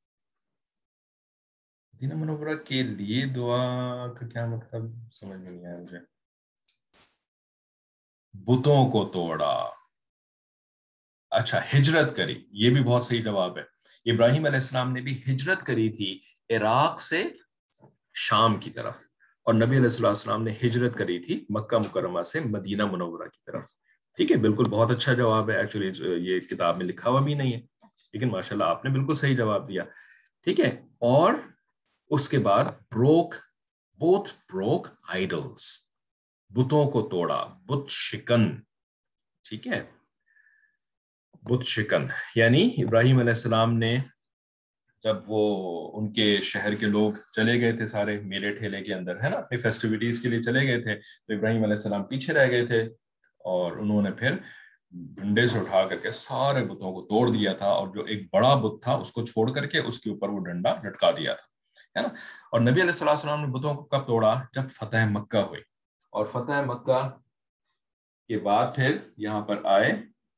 Speaker 1: مدینہ منورہ کے لیے دعا کا کیا مطلب سمجھ میں نہیں آیا مجھے. بتوں کو توڑا، اچھا ہجرت کری، یہ بھی بہت صحیح جواب ہے. ابراہیم علیہ السلام نے بھی ہجرت کری تھی عراق سے شام کی طرف، اور نبی علیہ السلام نے ہجرت کری تھی مکہ مکرمہ سے مدینہ منورہ کی طرف. ٹھیک ہے، بالکل بہت اچھا جواب ہے. ایکچولی یہ کتاب میں لکھا ہوا بھی نہیں ہے، لیکن ماشاءاللہ آپ نے بالکل صحیح جواب دیا. ٹھیک ہے. اور اس کے بعد بروک بوتھ بروک آئیڈلز، بتوں کو توڑا، بت شکن. ٹھیک ہے، بت شکن یعنی ابراہیم علیہ السلام نے جب وہ ان کے شہر کے لوگ چلے گئے تھے سارے میلے ٹھیلے کے اندر ہے نا، اپنی فیسٹیوٹیز کے لیے چلے گئے تھے، تو ابراہیم علیہ السلام پیچھے رہ گئے تھے، اور انہوں نے پھر ڈنڈے سے اٹھا کر کے سارے بتوں کو توڑ دیا تھا، اور جو ایک بڑا بت تھا اس کو چھوڑ کر کے اس کے اوپر وہ ڈنڈا لٹکا دیا تھا ہے نا. اور نبی علیہ السلام نے بتوں کو کب توڑا؟ جب فتح مکہ ہوئی. اور فتح مکہ کے بعد پھر یہاں پر آئے،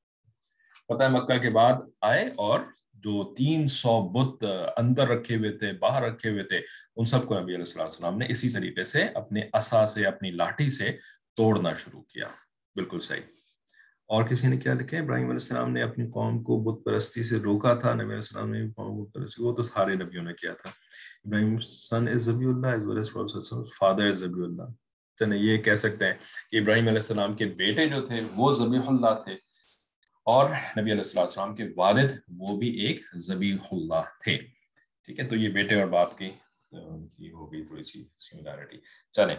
Speaker 1: فتح مکہ کے بعد آئے اور جو تین سو بت اندر رکھے ہوئے تھے باہر رکھے ہوئے تھے ان سب کو نبی علیہ السلام نے اسی طریقے سے اپنے عصا سے اپنی لاٹھی سے توڑنا شروع کیا. بالکل صحیح. اور کسی نے کیا لکھا ہے؟ ابراہیم علیہ السلام نے اپنی قوم کو بت پرستی سے روکا تھا. نبی علیہ السلام نے قوم بت پرستی، وہ تو سارے نبیوں نے کیا تھا. ابراہیم سن از ذبیح اللہ as well as Prophet father is ذبیح اللہ. چلیں یہ کہہ سکتے ہیں کہ ابراہیم علیہ السلام کے بیٹے جو تھے وہ ذبیح اللہ تھے، اور نبی علیہ السلام کے والد وہ بھی ایک ذبیح اللہ تھے. ٹھیک ہے، تو یہ بیٹے اور باپ کی کی ہو گئی تھوڑی سی سملیرٹی. چلیں،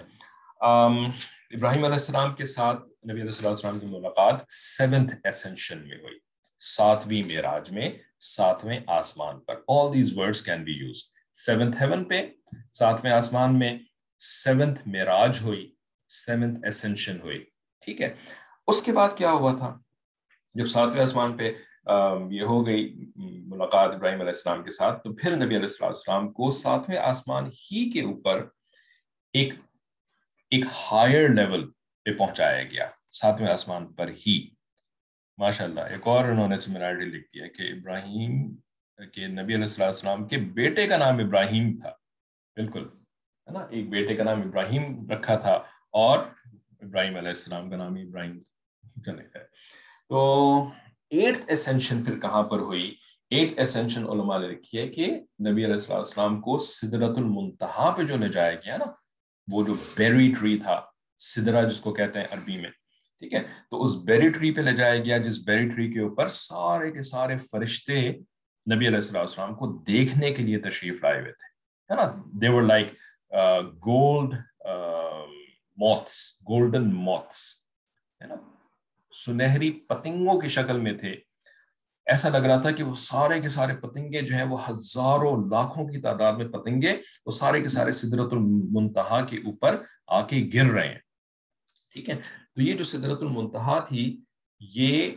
Speaker 1: ابراہیم علیہ السلام کے ساتھ نبی علیہ السلام کی ملاقات سیونتھ اسینشن میں ہوئی، ساتویں معراج میں، ساتویں آسمان پر. all these words can be used. Seventh heaven پہ، ساتویں آسمان میں، سیونتھ معراج ہوئی، سیونتھ اسینشن ہوئی. ٹھیک ہے. اس کے بعد کیا ہوا تھا؟ جب ساتویں آسمان پہ یہ ہو گئی ملاقات ابراہیم علیہ السلام کے ساتھ، تو پھر نبی علیہ السلام کو ساتویں آسمان ہی کے اوپر ایک ایک ہائر لیول پہ پہنچایا گیا، ساتویں آسمان پر ہی. ماشاءاللہ ایک اور انہوں نے سملیرٹی لکھ دیا کہ ابراہیم کے نبی علیہ السلام کے بیٹے کا نام ابراہیم تھا. بالکل ہے نا، ایک بیٹے کا نام ابراہیم رکھا تھا اور ابراہیم علیہ السلام کا نام ابراہیم چلے گئے. تو ایٹھ اسینشن پھر کہاں پر ہوئی؟ ایٹھ اسینشن علماء نے لکھی ہے کہ نبی علیہ السلام کو سدرۃ المنتہا پہ جو لے جایا گیا نا، وہ جو بیری ٹری تھا، سدرہ جس کو کہتے ہیں عربی میں. ٹھیک ہے، تو اس بیری ٹری پہ لے جایا گیا، جس بیری ٹری کے اوپر سارے کے سارے فرشتے نبی علیہ السلام کو دیکھنے کے لیے تشریف لائے ہوئے تھے ہے نا. they were like uh, gold uh, moths, golden moths ہے نا، سنہری پتنگوں کی شکل میں تھے. ایسا لگ رہا تھا کہ وہ سارے کے سارے پتنگے جو ہیں، وہ ہزاروں لاکھوں کی تعداد میں پتنگے، وہ سارے کے سارے سدرۃ المنتہا کے اوپر آ کے گر رہے ہیں. ٹھیک ہے، تو یہ جو سدرۃ المنتہا تھی یہ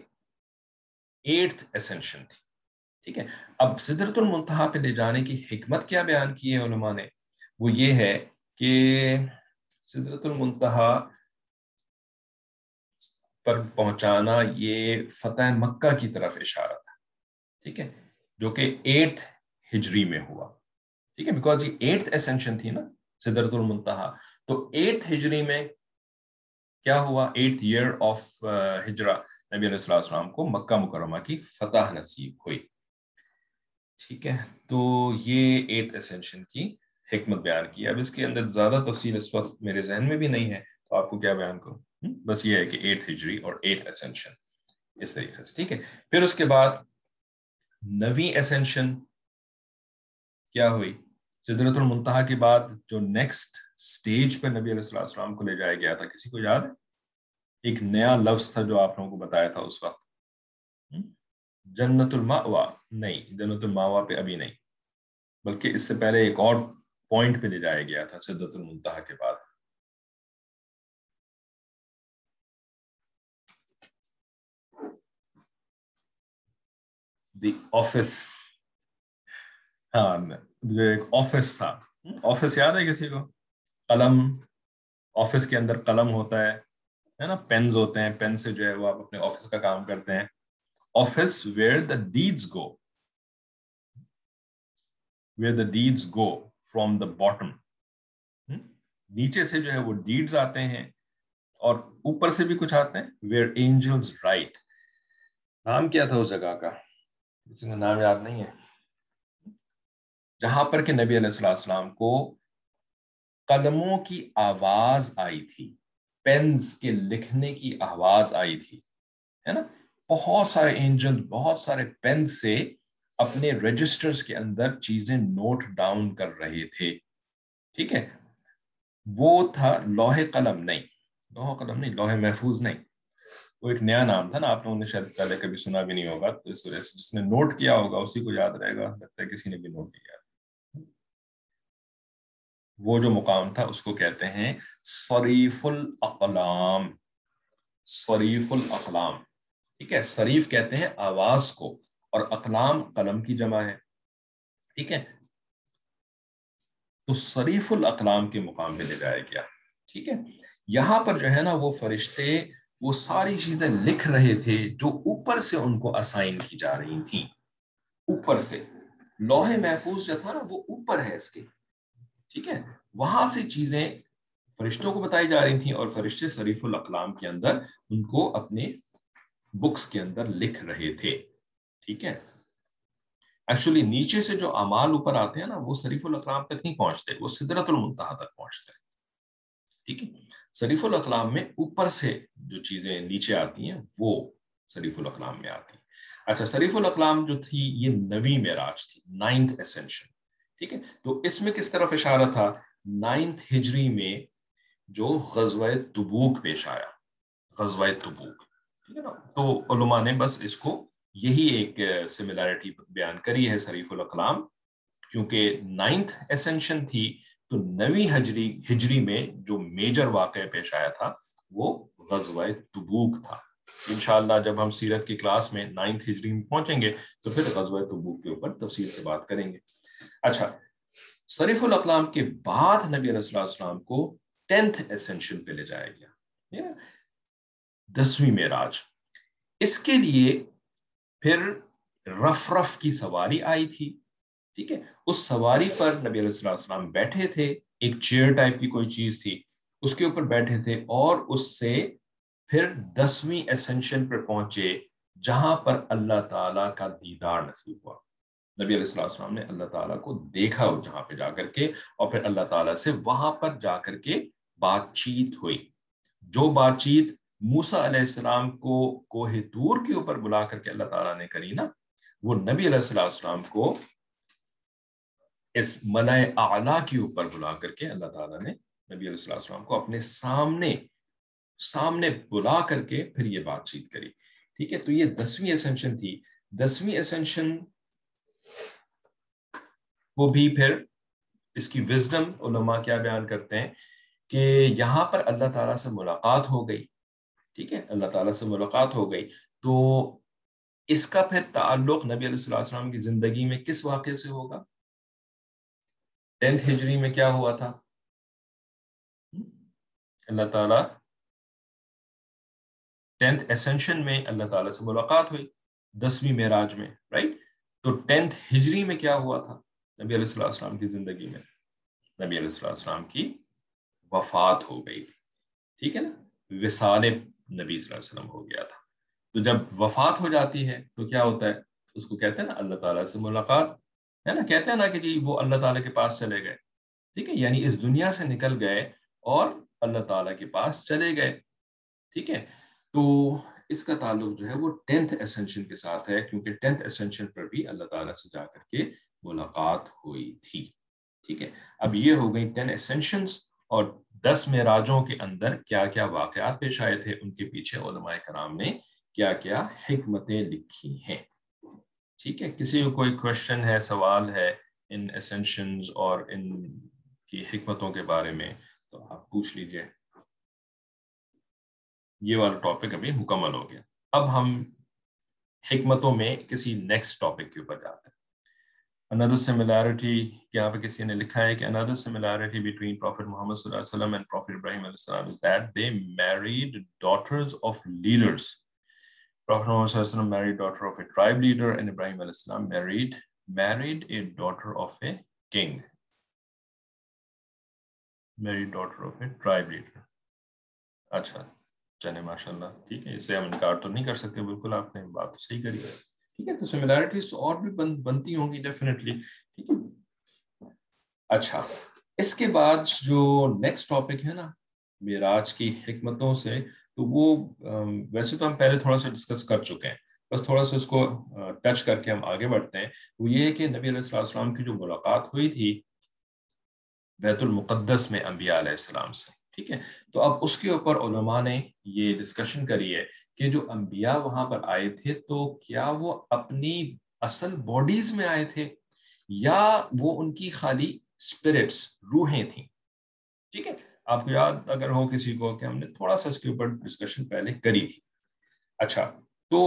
Speaker 1: ایٹھ اسینشن تھی. ٹھیک ہے، اب سدرۃ المنتہا پہ لے جانے کی حکمت کیا بیان کی ہے علماء نے؟ وہ یہ ہے کہ سدرۃ المنتہا پر پہنچانا یہ فتح مکہ کی طرف اشارہ تھا. ٹھیک ہے، جو کہ ایٹھ ہجری میں ہوا. ٹھیک ہے, بیکاز یہ ایٹھ اسینشن تھی نا سدرۃ المنتہا, تو ایٹھ ہجری میں کیا ہوا, ایٹھ ایئر آف ہجرہ نبی علیہ الصلوۃ والسلام کو مکہ مکرمہ کی فتح نصیب ہوئی. ٹھیک ہے, تو یہ ایٹھ اسینشن کی حکمت بیان کی. اب اس کے اندر زیادہ تفصیل اس وقت میرے ذہن میں بھی نہیں ہے, تو آپ کو کیا بیان کروں, بس یہ ہے کہ ایٹھ ہجری اور ایٹھ اسینشن اس طریقے سے. ٹھیک ہے, پھر اس کے بعد نویں اسینشن کیا ہوئی, سدرۃ المنتہا کے بعد جو نیکسٹ سٹیج پر نبی علیہ الصلوۃ والسلام کو لے جایا گیا تھا, کسی کو یاد ہے؟ ایک نیا لفظ تھا جو آپ لوگوں کو بتایا تھا اس وقت, جنت المأوا. نہیں, جنت المأوا پہ ابھی نہیں, بلکہ اس سے پہلے ایک اور پوائنٹ پہ لے جایا گیا تھا سدرۃ المنتہا کے بعد. دی آفس, ہاں جو ایک آفس تھا, آفس یاد ہے کسی کو؟ قلم, آفس کے اندر قلم ہوتا ہے ہے نا, پینز ہوتے ہیں, پین سے جو ہے وہ آپ اپنے آفس کا کام کرتے ہیں. Office where the deeds go, where the deeds go from the bottom. نیچے سے جو ہے وہ ڈیڈز آتے ہیں اور اوپر سے بھی کچھ آتے ہیں, where angels write. نام کیا تھا اس جگہ کا, کسی کا نام یاد نہیں ہے, جہاں پر کہ نبی علیہ الصلوۃ والسلام کو قلموں کی آواز آئی تھی, پینز کے لکھنے کی آواز آئی تھی, ہے نا. بہت سارے اینجل بہت سارے پین سے اپنے رجسٹرز کے اندر چیزیں نوٹ ڈاؤن کر رہے تھے. ٹھیک ہے, وہ تھا لوح قلم. نہیں, لوح قلم نہیں, لوح محفوظ نہیں, وہ ایک نیا نام تھا نا, آپ لوگوں نے شاید پہلے کبھی سنا بھی نہیں ہوگا, تو اس وجہ سے جس نے نوٹ کیا ہوگا اسی کو یاد رہے گا, لگتا ہے کسی نے بھی نوٹ کیا. وہ جو مقام تھا اس کو کہتے ہیں صریف الاقلام, صریف الاقلام. ٹھیک ہے, صریف کہتے ہیں آواز کو, اور اقلام قلم کی جمع ہے. ٹھیک ہے, تو صریف الاقلام کے مقام پہ لے جایا گیا. ٹھیک ہے, یہاں پر جو ہے نا وہ فرشتے وہ ساری چیزیں لکھ رہے تھے جو اوپر سے ان کو اسائن کی جا رہی تھیں. اوپر سے لوح محفوظ جو تھا نا وہ اوپر ہے اس کے. ٹھیک ہے, وہاں سے چیزیں فرشتوں کو بتائی جا رہی تھیں, اور فرشتے صریف الاقلام کے اندر ان کو اپنے بکس کے اندر لکھ رہے تھے. ٹھیک ہے, ایکچولی نیچے سے جو اعمال اوپر آتے ہیں نا وہ صریف الاقلام تک نہیں پہنچتے, وہ سدرۃ المنتہا تک پہنچتے ہیں. ٹھیک ہے, صریف الاقلام میں اوپر سے جو چیزیں نیچے آتی ہیں وہ صریف الاقلام میں آتی ہیں. اچھا, صریف الاقلام جو تھی یہ نویں معراج تھی, نائنتھ اسینشن. ٹھیک ہے, تو اس میں کس طرف اشارہ تھا, نائنتھ ہجری میں جو غزوہ تبوک پیش آیا, غزوہ تبوک. ٹھیک ہے نا, تو علماء نے بس اس کو یہی ایک سملیرٹی بیان کری ہے صریف الاقلام, کیونکہ نائنتھ اسینشن تھی, تو نویں ہجری ہجری میں جو میجر واقعہ پیش آیا تھا وہ غزوہ تبوک تھا. انشاءاللہ جب ہم سیرت کی کلاس میں نائنتھ ہجری میں پہنچیں گے تو پھر غزوہ تبوک کے اوپر تفصیل سے بات کریں گے. اچھا, صریف الاقلام کے بعد نبی علیہ الصلوۃ والسلام کو ٹینتھ اسینشن پہ لے جایا گیا, دسویں معراج. اس کے لیے پھر رف رف کی سواری آئی تھی. ٹھیک ہے, اس سواری پر نبی علیہ الصلوۃ والسلام بیٹھے تھے, ایک چیئر ٹائپ کی کوئی چیز تھی, اس کے اوپر بیٹھے تھے, اور اس سے پھر دسویں اسینشن پر پہنچے جہاں پر اللہ تعالیٰ کا دیدار نصیب ہوا. نبی علیہ الصلوۃ والسلام نے اللہ تعالیٰ کو دیکھا جہاں پہ جا کر کے, اور پھر اللہ تعالیٰ سے وہاں پر جا کر کے بات چیت ہوئی. جو بات چیت موسیٰ علیہ السلام کو کوہ طور کے اوپر بلا کر کے اللہ تعالیٰ نے کری نا, وہ نبی علیہ الصلوۃ والسلام کو اس ملائے اعلیٰ کے اوپر بلا کر کے اللہ تعالیٰ نے نبی علیہ الصلوۃ والسلام کو اپنے سامنے سامنے بلا کر کے پھر یہ بات چیت کری. ٹھیک ہے, تو یہ دسویں اسینشن تھی. دسویں اسینشن وہ بھی پھر اس کی وزڈم علماء کیا بیان کرتے ہیں کہ یہاں پر اللہ تعالیٰ سے ملاقات ہو گئی. ٹھیک ہے, اللہ تعالیٰ سے ملاقات ہو گئی, تو اس کا پھر تعلق نبی علیہ الصلوۃ والسلام کی زندگی میں کس واقعے سے ہوگا؟ ٹینتھ ہجری میں کیا ہوا تھا؟ اللہ تعالیٰ ٹینتھ اسینشن میں اللہ تعالیٰ سے ملاقات ہوئی, دسویں معراج میں, رائٹ. تو ٹینتھ ہجری میں کیا ہوا تھا؟ نبی علیہ الصلوۃ والسلام کی زندگی میں نبی علیہ الصلوۃ والسلام کی وفات ہو گئی تھی، ٹھیک ہے نا، وصال نبی صلی اللہ علیہ وسلم ہو گیا تھا. تو جب وفات ہو جاتی ہے تو کیا ہوتا ہے؟ اس کو کہتے ہیں نا اللہ تعالیٰ سے ملاقات، ہے نا، کہتے ہیں نا کہ جی وہ اللہ تعالیٰ کے پاس چلے گئے، ٹھیک ہے، یعنی اس دنیا سے نکل گئے اور اللہ تعالیٰ کے پاس چلے گئے، ٹھیک ہے. تو اس کا تعلق جو ہے وہ ٹینتھ اسینشن کے ساتھ ہے، کیونکہ ٹینتھ اسینشن پر بھی اللہ تعالیٰ سے جا کر کے ملاقات ہوئی تھی، ٹھیک ہے. اب یہ ہو گئی ٹین اسینشنز، اور دس معراجوں کے اندر کیا کیا واقعات پیش آئے تھے، ان کے پیچھے علماء کرام نے کیا کیا حکمتیں لکھی ہیں، ٹھیک ہے. کسی کو کوئی کوشچن ہے، سوال ہے ان اسینشنز اور ان کی حکمتوں کے بارے میں تو آپ پوچھ لیجئے. یہ والا ٹاپک ابھی مکمل ہو گیا. اب ہم حکمتوں میں کسی نیکسٹ ٹاپک کے اوپر جاتے ہیں. another similarity، یہاں پہ کسی نے لکھا ہے کہ another similarity between Prophet Muhammad صلی اللہ علیہ وسلم and Prophet Ibrahim علیہ السلام is that they married daughters of leaders. Prophet Muhammad صلی اللہ علیہ وسلم married daughter of a tribe leader and Ibrahim علیہ السلام married married a daughter of a king. married daughter of a tribe leader. اچھا چلے ماشاء اللہ، ٹھیک ہے، اسے ہم انکار تو نہیں کر سکتے، بالکل آپ نے بات صحیح کری ہے، ٹھیک ہے. تو سملیرٹیز اور بھی بن, بنتی ہوں گی ڈیفینیٹلی، ٹھیک ہے. اچھا اس کے بعد جو نیکسٹ ٹاپک ہے نا معراج کی حکمتوں سے، تو وہ ویسے تو ہم پہلے تھوڑا سا ڈسکس کر چکے ہیں، بس تھوڑا سا اس کو ٹچ کر کے ہم آگے بڑھتے ہیں. وہ یہ کہ نبی علیہ السلام کی جو ملاقات ہوئی تھی بیت المقدس میں انبیاء علیہ السلام سے، ٹھیک ہے. تو اب اس کے اوپر علماء نے یہ ڈسکشن کری ہے کہ جو انبیاء وہاں پر آئے تھے تو کیا وہ اپنی اصل باڈیز میں آئے تھے یا وہ ان کی خالی اسپرٹس، روحیں تھیں، ٹھیک ہے. آپ کو یاد اگر ہو کسی کو کہ ہم نے تھوڑا سا اس کے اوپر ڈسکشن پہلے کری تھی. اچھا تو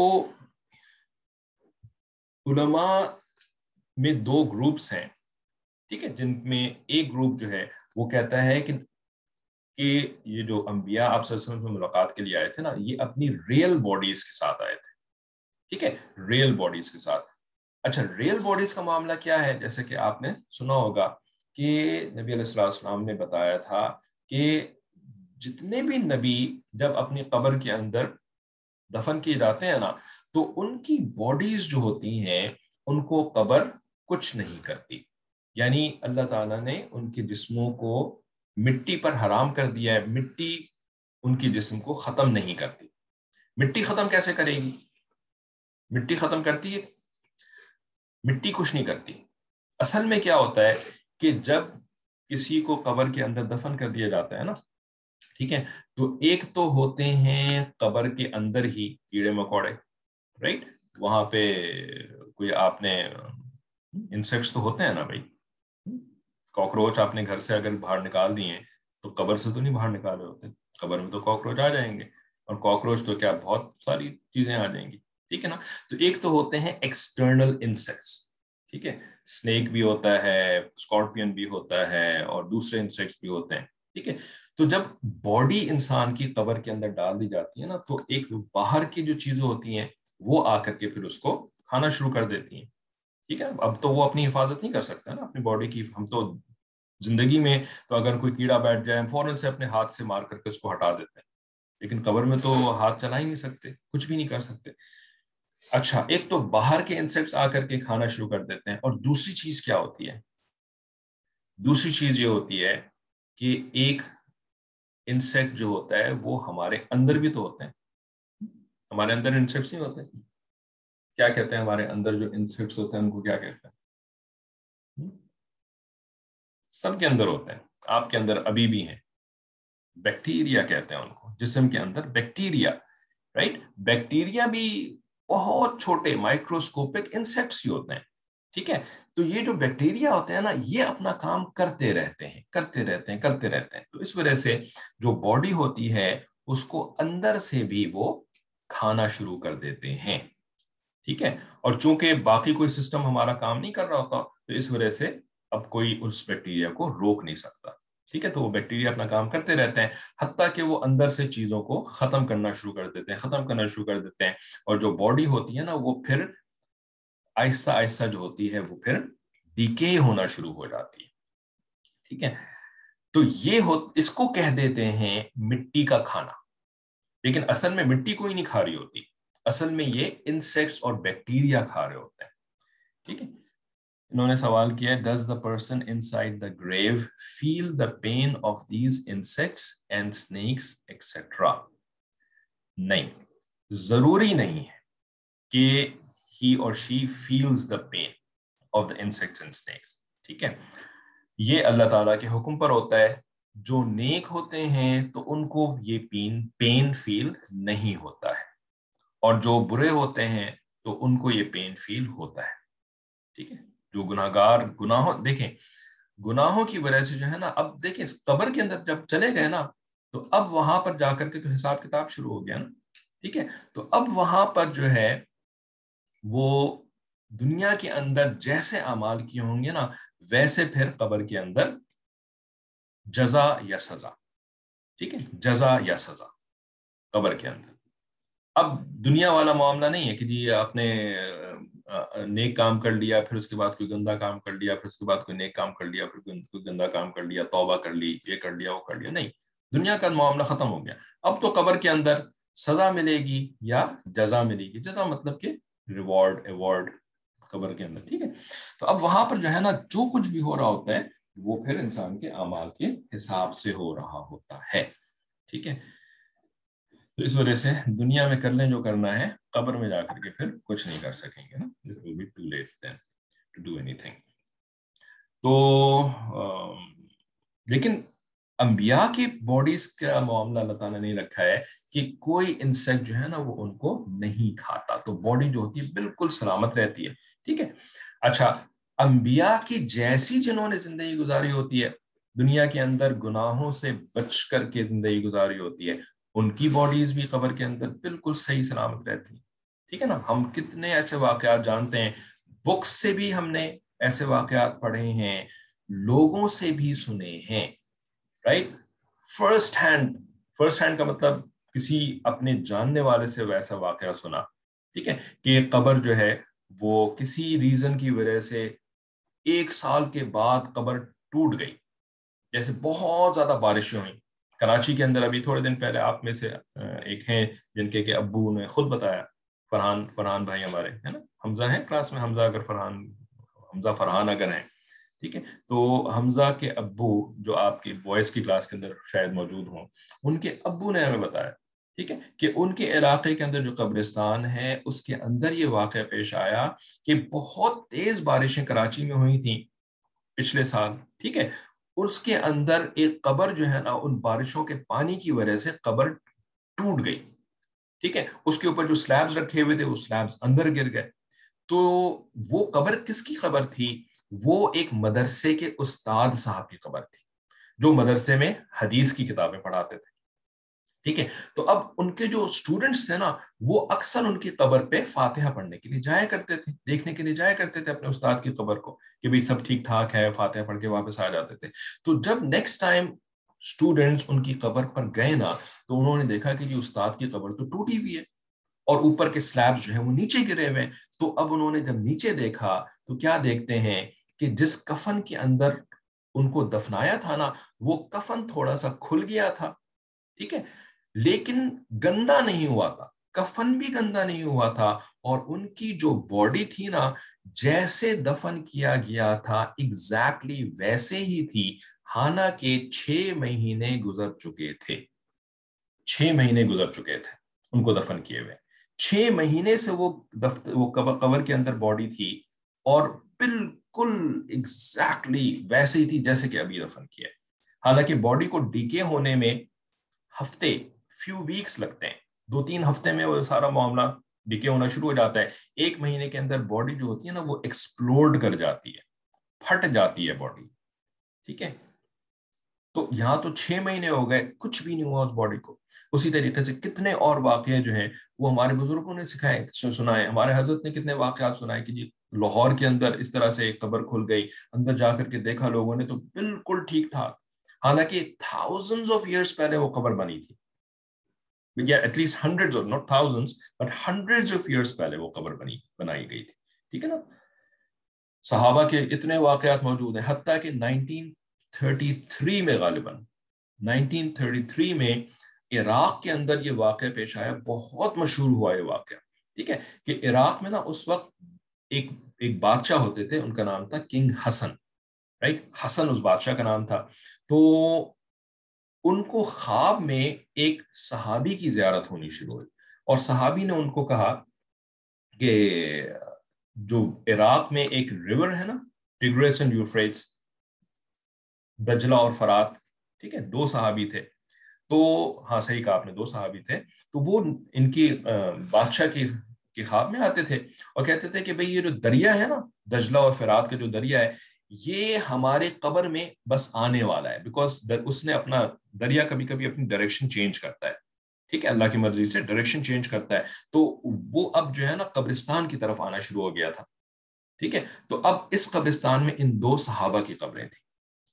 Speaker 1: علماء میں دو گروپس ہیں، ٹھیک ہے، جن میں ایک گروپ جو ہے وہ کہتا ہے کہ کہ یہ جو انبیاء آپ صلی اللہ علیہ وسلم سے ملاقات کے لیے آئے تھے نا، یہ اپنی ریئل باڈیز کے ساتھ آئے تھے، ٹھیک ہے، ریئل باڈیز کے ساتھ. اچھا ریئل باڈیز کا معاملہ کیا ہے؟ جیسے کہ آپ نے سنا ہوگا کہ نبی علیہ السلام نے بتایا تھا کہ جتنے بھی نبی جب اپنی قبر کے اندر دفن کیے جاتے ہیں نا، تو ان کی باڈیز جو ہوتی ہیں ان کو قبر کچھ نہیں کرتی، یعنی اللہ تعالیٰ نے ان کے جسموں کو مٹی پر حرام کر دیا ہے، مٹی ان کی جسم کو ختم نہیں کرتی. مٹی ختم کیسے کرے گی؟ مٹی ختم کرتی ہے؟ مٹی کچھ نہیں کرتی. اصل میں کیا ہوتا ہے کہ جب کسی کو قبر کے اندر دفن کر دیا جاتا ہے نا، ٹھیک ہے، تو ایک تو ہوتے ہیں قبر کے اندر ہی کیڑے مکوڑے، رائٹ، وہاں پہ کوئی آپ نے انسیکٹس تو ہوتے ہیں نا بھائی، کاکروچ آپ نے گھر سے اگر باہر نکال دیے تو قبر سے تو نہیں باہر نکالے ہوتے، قبر میں تو کاکروچ آ جائیں گے، اور کاکروچ تو کیا بہت ساری چیزیں آ جائیں گی، ٹھیک ہے نا. تو ایک تو ہوتے ہیں ایکسٹرنل انسیکٹس، ٹھیک ہے، اسنیک بھی ہوتا ہے، اسکارپین بھی ہوتا ہے، اور دوسرے انسیکٹس بھی ہوتے ہیں، ٹھیک ہے. تو جب باڈی انسان کی قبر کے اندر ڈال دی جاتی ہے نا، تو ایک باہر کی جو چیزیں ہوتی ہیں وہ آ کر کے پھر اس کو کھانا شروع کر دیتی ہیں، ٹھیک ہے. اب تو وہ اپنی حفاظت نہیں کر سکتا نا اپنی باڈی کی. ہم تو زندگی میں تو اگر کوئی کیڑا بیٹھ جائے ہم فوراً سے اپنے ہاتھ سے مار کر کے اس کو ہٹا دیتے ہیں، لیکن قبر میں تو ہاتھ چلا ہی نہیں سکتے، کچھ بھی نہیں کر سکتے. اچھا ایک تو باہر کے انسیکٹس آ کر کے کھانا شروع کر دیتے ہیں، اور دوسری چیز کیا ہوتی ہے؟ دوسری چیز یہ ہوتی ہے کہ ایک انسیکٹ جو ہوتا ہے وہ ہمارے اندر بھی تو ہوتے ہیں. ہمارے اندر انسیکٹس نہیں ہوتے؟ کیا کہتے ہیں ہمارے اندر جو انسیکٹس ہوتے ہیں ان کو کیا کہتے ہیں؟ سب کے اندر ہوتے ہیں، آپ کے اندر ابھی بھی ہیں، بیکٹیریا کہتے ہیں ان کو، جسم کے اندر بیکٹیریا، رائٹ. بیکٹیریا بھی بہت چھوٹے مائکروسکوپک انسیکٹس ہی ہوتے ہیں، ٹھیک ہے. تو یہ جو بیکٹیریا ہوتے ہیں نا، یہ اپنا کام کرتے رہتے ہیں کرتے رہتے ہیں کرتے رہتے ہیں تو اس وجہ سے جو باڈی ہوتی ہے اس کو اندر سے بھی وہ کھانا شروع کر دیتے ہیں، ٹھیک ہے. اور چونکہ باقی کوئی سسٹم ہمارا کام نہیں کر رہا ہوتا تو اس وجہ سے اب کوئی اس بیکٹیریا کو روک نہیں سکتا، ٹھیک ہے. تو وہ بیکٹیریا اپنا کام کرتے رہتے ہیں حتیٰ کہ وہ اندر سے چیزوں کو ختم کرنا شروع کر دیتے ہیں ختم کرنا شروع کر دیتے ہیں اور جو باڈی ہوتی ہے نا وہ پھر آہستہ آہستہ جو ہوتی ہے وہ پھر ڈیکے ہونا شروع ہو جاتی ہے. ٹھیک ہے, تو یہ ہو اس کو کہہ دیتے ہیں مٹی کا کھانا. لیکن اصل میں مٹی کوئی نہیں کھا رہی ہوتی, اصل میں یہ انسیکٹس اور بیکٹیریا کھا رہے ہوتے ہیں. ٹھیک ہے, انہوں نے سوال کیا ہے does the person inside the grave feel the pain of these insects and snakes et cetera. نہیں, ضروری نہیں ہے کہ he or she feels the pain of the insects and snakes. ٹھیک ہے, یہ اللہ تعالیٰ کے حکم پر ہوتا ہے. جو نیک ہوتے ہیں تو ان کو یہ پین پین فیل نہیں ہوتا ہے, اور جو برے ہوتے ہیں تو ان کو یہ پین فیل ہوتا ہے. ٹھیک ہے, جو گناہگار گناہوں دیکھیں گناہوں کی وجہ سے جو ہے نا, اب دیکھیں قبر کے اندر جب چلے گئے نا تو اب وہاں پر جا کر کے تو حساب کتاب شروع ہو گیا نا. ٹھیک ہے, تو اب وہاں پر جو ہے وہ دنیا کے اندر جیسے اعمال کیے ہوں گے نا ویسے پھر قبر کے اندر جزا یا سزا. ٹھیک ہے, جزا یا سزا قبر کے اندر. اب دنیا والا معاملہ نہیں ہے کہ جی آپ نے نیک کام کر لیا پھر اس کے بعد کوئی گندا کام کر لیا پھر اس کے بعد کوئی نیک کام کر لیا پھر کوئی گندا کام کر لیا, توبہ کر لی, یہ کر لیا وہ کر لیا. نہیں, دنیا کا معاملہ ختم ہو گیا. اب تو قبر کے اندر سزا ملے گی یا جزا ملے گی. جزا مطلب کہ ریوارڈ ایوارڈ قبر کے اندر. ٹھیک ہے, تو اب وہاں پر جو ہے نا جو کچھ بھی ہو رہا ہوتا ہے وہ پھر انسان کے اعمال کے حساب سے ہو رہا ہوتا ہے. ٹھیک ہے, تو اس وجہ سے دنیا میں کر لیں جو کرنا ہے, قبر میں جا کر کے پھر کچھ نہیں کر سکیں گے نا. It will be too late then to do anything. تو لیکن انبیاء کی باڈیز کا معاملہ اللہ تعالیٰ نے رکھا ہے کہ کوئی انسیکٹ جو ہے نا وہ ان کو نہیں کھاتا, تو باڈی جو ہوتی ہے بالکل سلامت رہتی ہے. ٹھیک ہے, اچھا انبیاء کی جیسی جنہوں نے زندگی گزاری ہوتی ہے دنیا کے اندر گناہوں سے بچ کر کے زندگی گزاری ہوتی ہے, ان کی باڈیز بھی قبر کے اندر بالکل صحیح سلامت رہتی ہیں. ٹھیک ہے نا, ہم کتنے ایسے واقعات جانتے ہیں, بکس سے بھی ہم نے ایسے واقعات پڑھے ہیں, لوگوں سے بھی سنے ہیں. Right, first hand first hand کا مطلب کسی اپنے جاننے والے سے ویسا واقعہ سنا. ٹھیک ہے, کہ قبر جو ہے وہ کسی ریزن کی وجہ سے ایک سال کے بعد قبر ٹوٹ گئی, جیسے بہت زیادہ بارشیں ہوئیں کراچی کے اندر. ابھی تھوڑے دن پہلے آپ میں سے ایک ہیں جن کے کہ ابو نے خود بتایا, فرحان فرحان بھائی ہمارے ہے نا, حمزہ ہیں کلاس میں, حمزہ اگر فرحان حمزہ فرحان اگر ہیں. ٹھیک ہے, تو حمزہ کے ابو جو آپ کی بوائز کی کلاس کے اندر شاید موجود ہوں, ان کے ابو نے ہمیں بتایا ٹھیک ہے کہ ان کے علاقے کے اندر جو قبرستان ہے اس کے اندر یہ واقعہ پیش آیا کہ بہت تیز بارشیں کراچی میں ہوئی تھیں پچھلے سال. ٹھیک ہے, اس کے اندر ایک قبر جو ہے نا ان بارشوں کے پانی کی وجہ سے قبر ٹوٹ گئی. ٹھیک ہے, اس کے اوپر جو سلیبز رکھے ہوئے تھے وہ سلیبز اندر گر گئے. تو وہ قبر کس کی قبر تھی؟ وہ ایک مدرسے کے استاد صاحب کی قبر تھی جو مدرسے میں حدیث کی کتابیں پڑھاتے تھے. ٹھیک ہے, تو اب ان کے جو اسٹوڈنٹس تھے نا وہ اکثر ان کی قبر پہ فاتحہ پڑھنے کے لیے جایا کرتے تھے, دیکھنے کے لیے جایا کرتے تھے اپنے استاد کی قبر کو کہ بھئی سب ٹھیک ٹھاک ہے, فاتحہ پڑھ کے واپس آ جاتے تھے. تو جب نیکسٹ ٹائم اسٹوڈنٹس ان کی قبر پر گئے نا تو انہوں نے دیکھا کہ جی استاد کی قبر تو ٹوٹی ہوئی ہے اور اوپر کے سلیبز جو ہیں وہ نیچے گرے ہوئے. تو اب انہوں نے جب نیچے دیکھا تو کیا دیکھتے ہیں کہ جس کفن کے اندر ان کو دفنایا تھا نا وہ کفن تھوڑا سا کھل گیا تھا. ٹھیک ہے, لیکن گندا نہیں ہوا تھا, کفن بھی گندا نہیں ہوا تھا, اور ان کی جو باڈی تھی نا جیسے دفن کیا گیا تھا ایگزیکٹلی ویسے ہی تھی, حالانکہ چھ مہینے گزر چکے تھے. چھ مہینے گزر چکے تھے ان کو دفن کیے ہوئے. چھ مہینے سے وہ دفتر وہ قبر کے اندر باڈی تھی اور بالکل ایگزیکٹلی ویسے ہی تھی جیسے کہ ابھی دفن کیا ہے. حالانکہ باڈی کو ڈیکے ہونے میں ہفتے فیو ویکس لگتے ہیں, دو تین ہفتے میں وہ سارا معاملہ ڈیکے ہونا شروع ہو جاتا ہے. ایک مہینے کے اندر باڈی جو ہوتی ہے نا وہ ایکسپلوڈ کر جاتی ہے, پھٹ جاتی ہے باڈی. ٹھیک ہے, تو یہاں تو چھ مہینے ہو گئے کچھ بھی نہیں ہوا اس باڈی کو. اسی طریقے سے کتنے اور واقعے جو ہیں وہ ہمارے بزرگوں نے سکھائے سنائے, ہمارے حضرت نے کتنے واقعات سنائے کہ جی لاہور کے اندر اس طرح سے ایک قبر کھل گئی, اندر جا کر کے دیکھا لوگوں نے تو بالکل ٹھیک ٹھاک, حالانکہ thousands of years پہلے وہ قبر بنی تھی, یا at least hundreds of not thousands but hundreds of years پہلے وہ قبر بنی بنائی گئی تھی. ٹھیک ہے نا. صحابہ کے اتنے واقعات موجود ہیں، حتیٰ کہ نائنٹین تھرٹی تھری میں غالباً نائنٹین تھرٹی تھری میں عراق کے اندر یہ واقعہ پیش آیا، بہت مشہور ہوا یہ واقعہ. ٹھیک ہے کہ عراق میں نا اس وقت ایک ایک بادشاہ ہوتے تھے، ان کا نام تھا کنگ حسن، رائٹ، حسن اس بادشاہ کا نام تھا. تو ان کو خواب میں ایک صحابی کی زیارت ہونی شروع ہوئی، اور صحابی نے ان کو کہا کہ جو عراق میں ایک ریور ہے نا، ٹیگریس اینڈ یوفریٹس، دجلہ اور فرات، ٹھیک ہے، دو صحابی تھے. تو ہاں صحیح کہا آپ نے، دو صحابی تھے. تو وہ ان کی بادشاہ کی کے خواب میں آتے تھے اور کہتے تھے کہ بھئی یہ جو دریا ہے نا، دجلہ اور فرات کا جو دریا ہے، یہ ہمارے قبر میں بس آنے والا ہے، بیکاز اس نے اپنا دریا کبھی کبھی اپنی ڈائریکشن چینج کرتا ہے. ٹھیک ہے، اللہ کی مرضی سے ڈائریکشن چینج کرتا ہے. تو وہ اب جو ہے نا قبرستان کی طرف آنا شروع ہو گیا تھا. ٹھیک ہے، تو اب اس قبرستان میں ان دو صحابہ کی قبریں تھیں.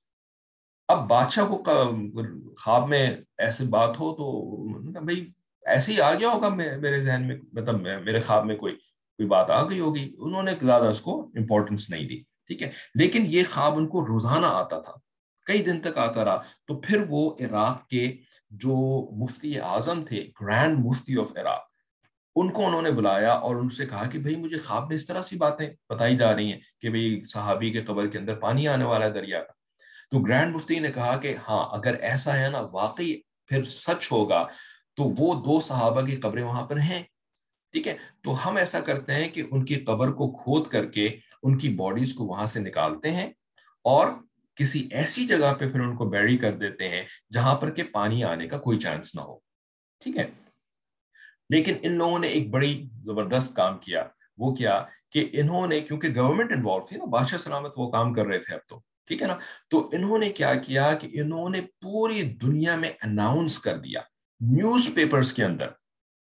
Speaker 1: اب بادشاہ کو خواب میں ایسی بات ہو تو بھائی ایسے ہی آ گیا ہوگا میرے ذہن میں، مطلب میرے خواب میں کوئی کوئی بات آ گئی ہوگی، انہوں نے زیادہ اس کو امپورٹنس نہیں دی. ٹھیک ہے، لیکن یہ خواب ان کو روزانہ آتا تھا، کئی دن تک آتا رہا. تو پھر وہ عراق کے جو مفتی اعظم تھے، گرینڈ مفتی آف عراق، ان کو انہوں نے بلایا اور ان سے کہا کہ بھائی مجھے خواب میں اس طرح سی باتیں بتائی جا رہی ہیں کہ بھئی صحابی کے قبر کے اندر پانی آنے والا ہے دریا کا. تو گرینڈ مفتی نے کہا کہ ہاں اگر ایسا ہے نا، واقعی پھر سچ ہوگا، تو وہ دو صحابہ کی قبریں وہاں پر ہیں. ٹھیک ہے، تو ہم ایسا کرتے ہیں کہ ان کی قبر کو کھود کر کے ان کی باڈیز کو وہاں سے نکالتے ہیں اور کسی ایسی جگہ پہ پھر ان کو بیری کر دیتے ہیں جہاں پر کہ پانی آنے کا کوئی چانس نہ ہو. ٹھیک ہے، لیکن ان لوگوں نے ایک بڑی زبردست کام کیا. وہ کیا کہ انہوں نے، کیونکہ گورنمنٹ انوالو تھی نا، بادشاہ سلامت وہ کام کر رہے تھے اب تو، ٹھیک ہے نا، تو انہوں نے کیا کیا کہ انہوں نے پوری دنیا میں اناؤنس کر دیا، نیوز پیپرز کے اندر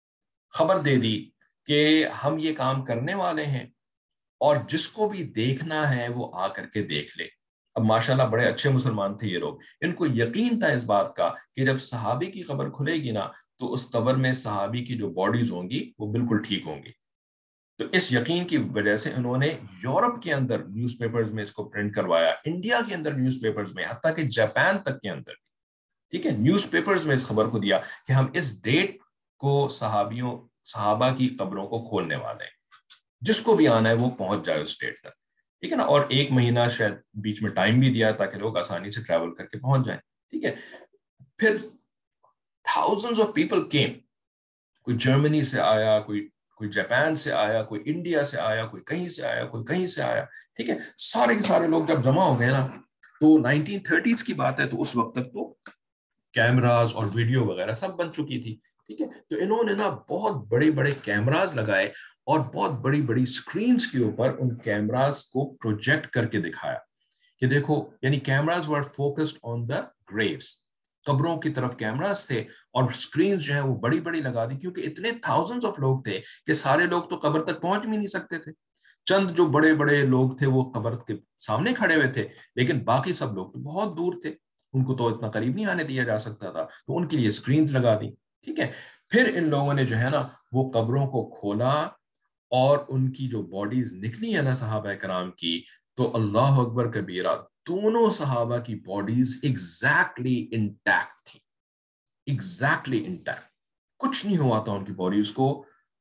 Speaker 1: خبر دے دی کہ ہم یہ کام کرنے والے ہیں اور جس کو بھی دیکھنا ہے وہ آ کر کے دیکھ لے. اب ماشاءاللہ بڑے اچھے مسلمان تھے یہ لوگ، ان کو یقین تھا اس بات کا کہ جب صحابی کی قبر کھلے گی نا تو اس قبر میں صحابی کی جو باڈیز ہوں گی وہ بالکل ٹھیک ہوں گی. تو اس یقین کی وجہ سے انہوں نے یورپ کے اندر نیوز پیپرز میں اس کو پرنٹ کروایا، انڈیا کے اندر نیوز پیپرز میں، حتیٰ کہ جاپان تک کے اندر، ٹھیک ہے، نیوز پیپرز میں اس خبر کو دیا کہ ہم اس ڈیٹ کو صحابیوں صحابہ کی قبروں کو کھولنے والے ہیں، جس کو بھی آنا ہے وہ پہنچ جائے اس ڈیٹ تک. ٹھیک ہے نا، اور ایک مہینہ شاید بیچ میں ٹائم بھی دیا تاکہ لوگ آسانی سے ٹریول کر کے پہنچ جائیں. ٹھیک ہے، پھر thousands of people came، کوئی جرمنی سے آیا، کوئی کوئی جاپان سے آیا، کوئی انڈیا سے آیا، کوئی کہیں سے آیا، کوئی کہیں سے آیا. ٹھیک ہے، سارے کے سارے لوگ جب جمع ہو گئے نا، تو نائنٹین تھرٹیز کی بات ہے، تو اس وقت تک تو کیمراز اور ویڈیو وغیرہ سب بن چکی تھی. ٹھیک ہے، تو انہوں نے نا بہت بڑے بڑے کیمراز لگائے اور بہت بڑی بڑی سکرینز کے اوپر ان کیمراز کو پروجیکٹ کر کے دکھایا کہ دیکھو، یعنی cameras were focused on the graves, قبروں کی طرف کیمراز تھے اور سکرینز جو ہیں وہ بڑی بڑی لگا دی، کیونکہ اتنے تھاؤزنڈز آف لوگ تھے کہ سارے لوگ تو قبر تک پہنچ بھی نہیں سکتے تھے. چند جو بڑے بڑے لوگ تھے وہ قبر کے سامنے کھڑے ہوئے تھے، لیکن باقی سب لوگ تو بہت دور تھے، ان کو تو اتنا قریب نہیں آنے دیا جا سکتا تھا، تو ان کے لیے سکرینز لگا دی. ٹھیک ہے، پھر ان لوگوں نے جو ہے نا وہ قبروں کو کھولا اور ان کی جو باڈیز نکلی ہے نا صحابہ کرام کی، تو اللہ اکبر کبیرہ، دونوں صحابہ کی باڈیز ایگزیکٹلی انٹیکٹ تھی، ایگزیکٹلی انٹیکٹ، کچھ نہیں ہوا تھا ان کی باڈیز کو.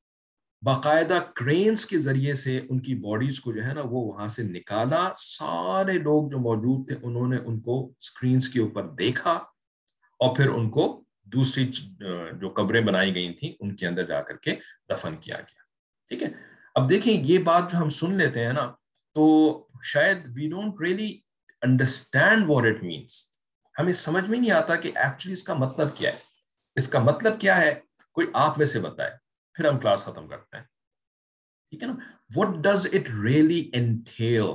Speaker 1: باقاعدہ کرینز کے ذریعے سے ان کی باڈیز کو جو ہے نا وہ وہاں سے نکالا. سارے لوگ جو موجود تھے انہوں نے ان کو سکرینز کے اوپر دیکھا اور پھر ان کو دوسری جو قبریں بنائی گئی تھیں ان کے اندر جا کر کے دفن کیا گیا. ٹھیک ہے، اب دیکھیں یہ بات جو ہم سن لیتے ہیں نا تو شاید we don't really understand what it means, ہمیں سمجھ میں نہیں آتا کہ ایکچولی اس کا مطلب کیا ہے. اس کا مطلب کیا ہے، کوئی آپ میں سے بتائے، پھر ہم کلاس ختم کرتے ہیں. ٹھیک ہے نا، what does it really entail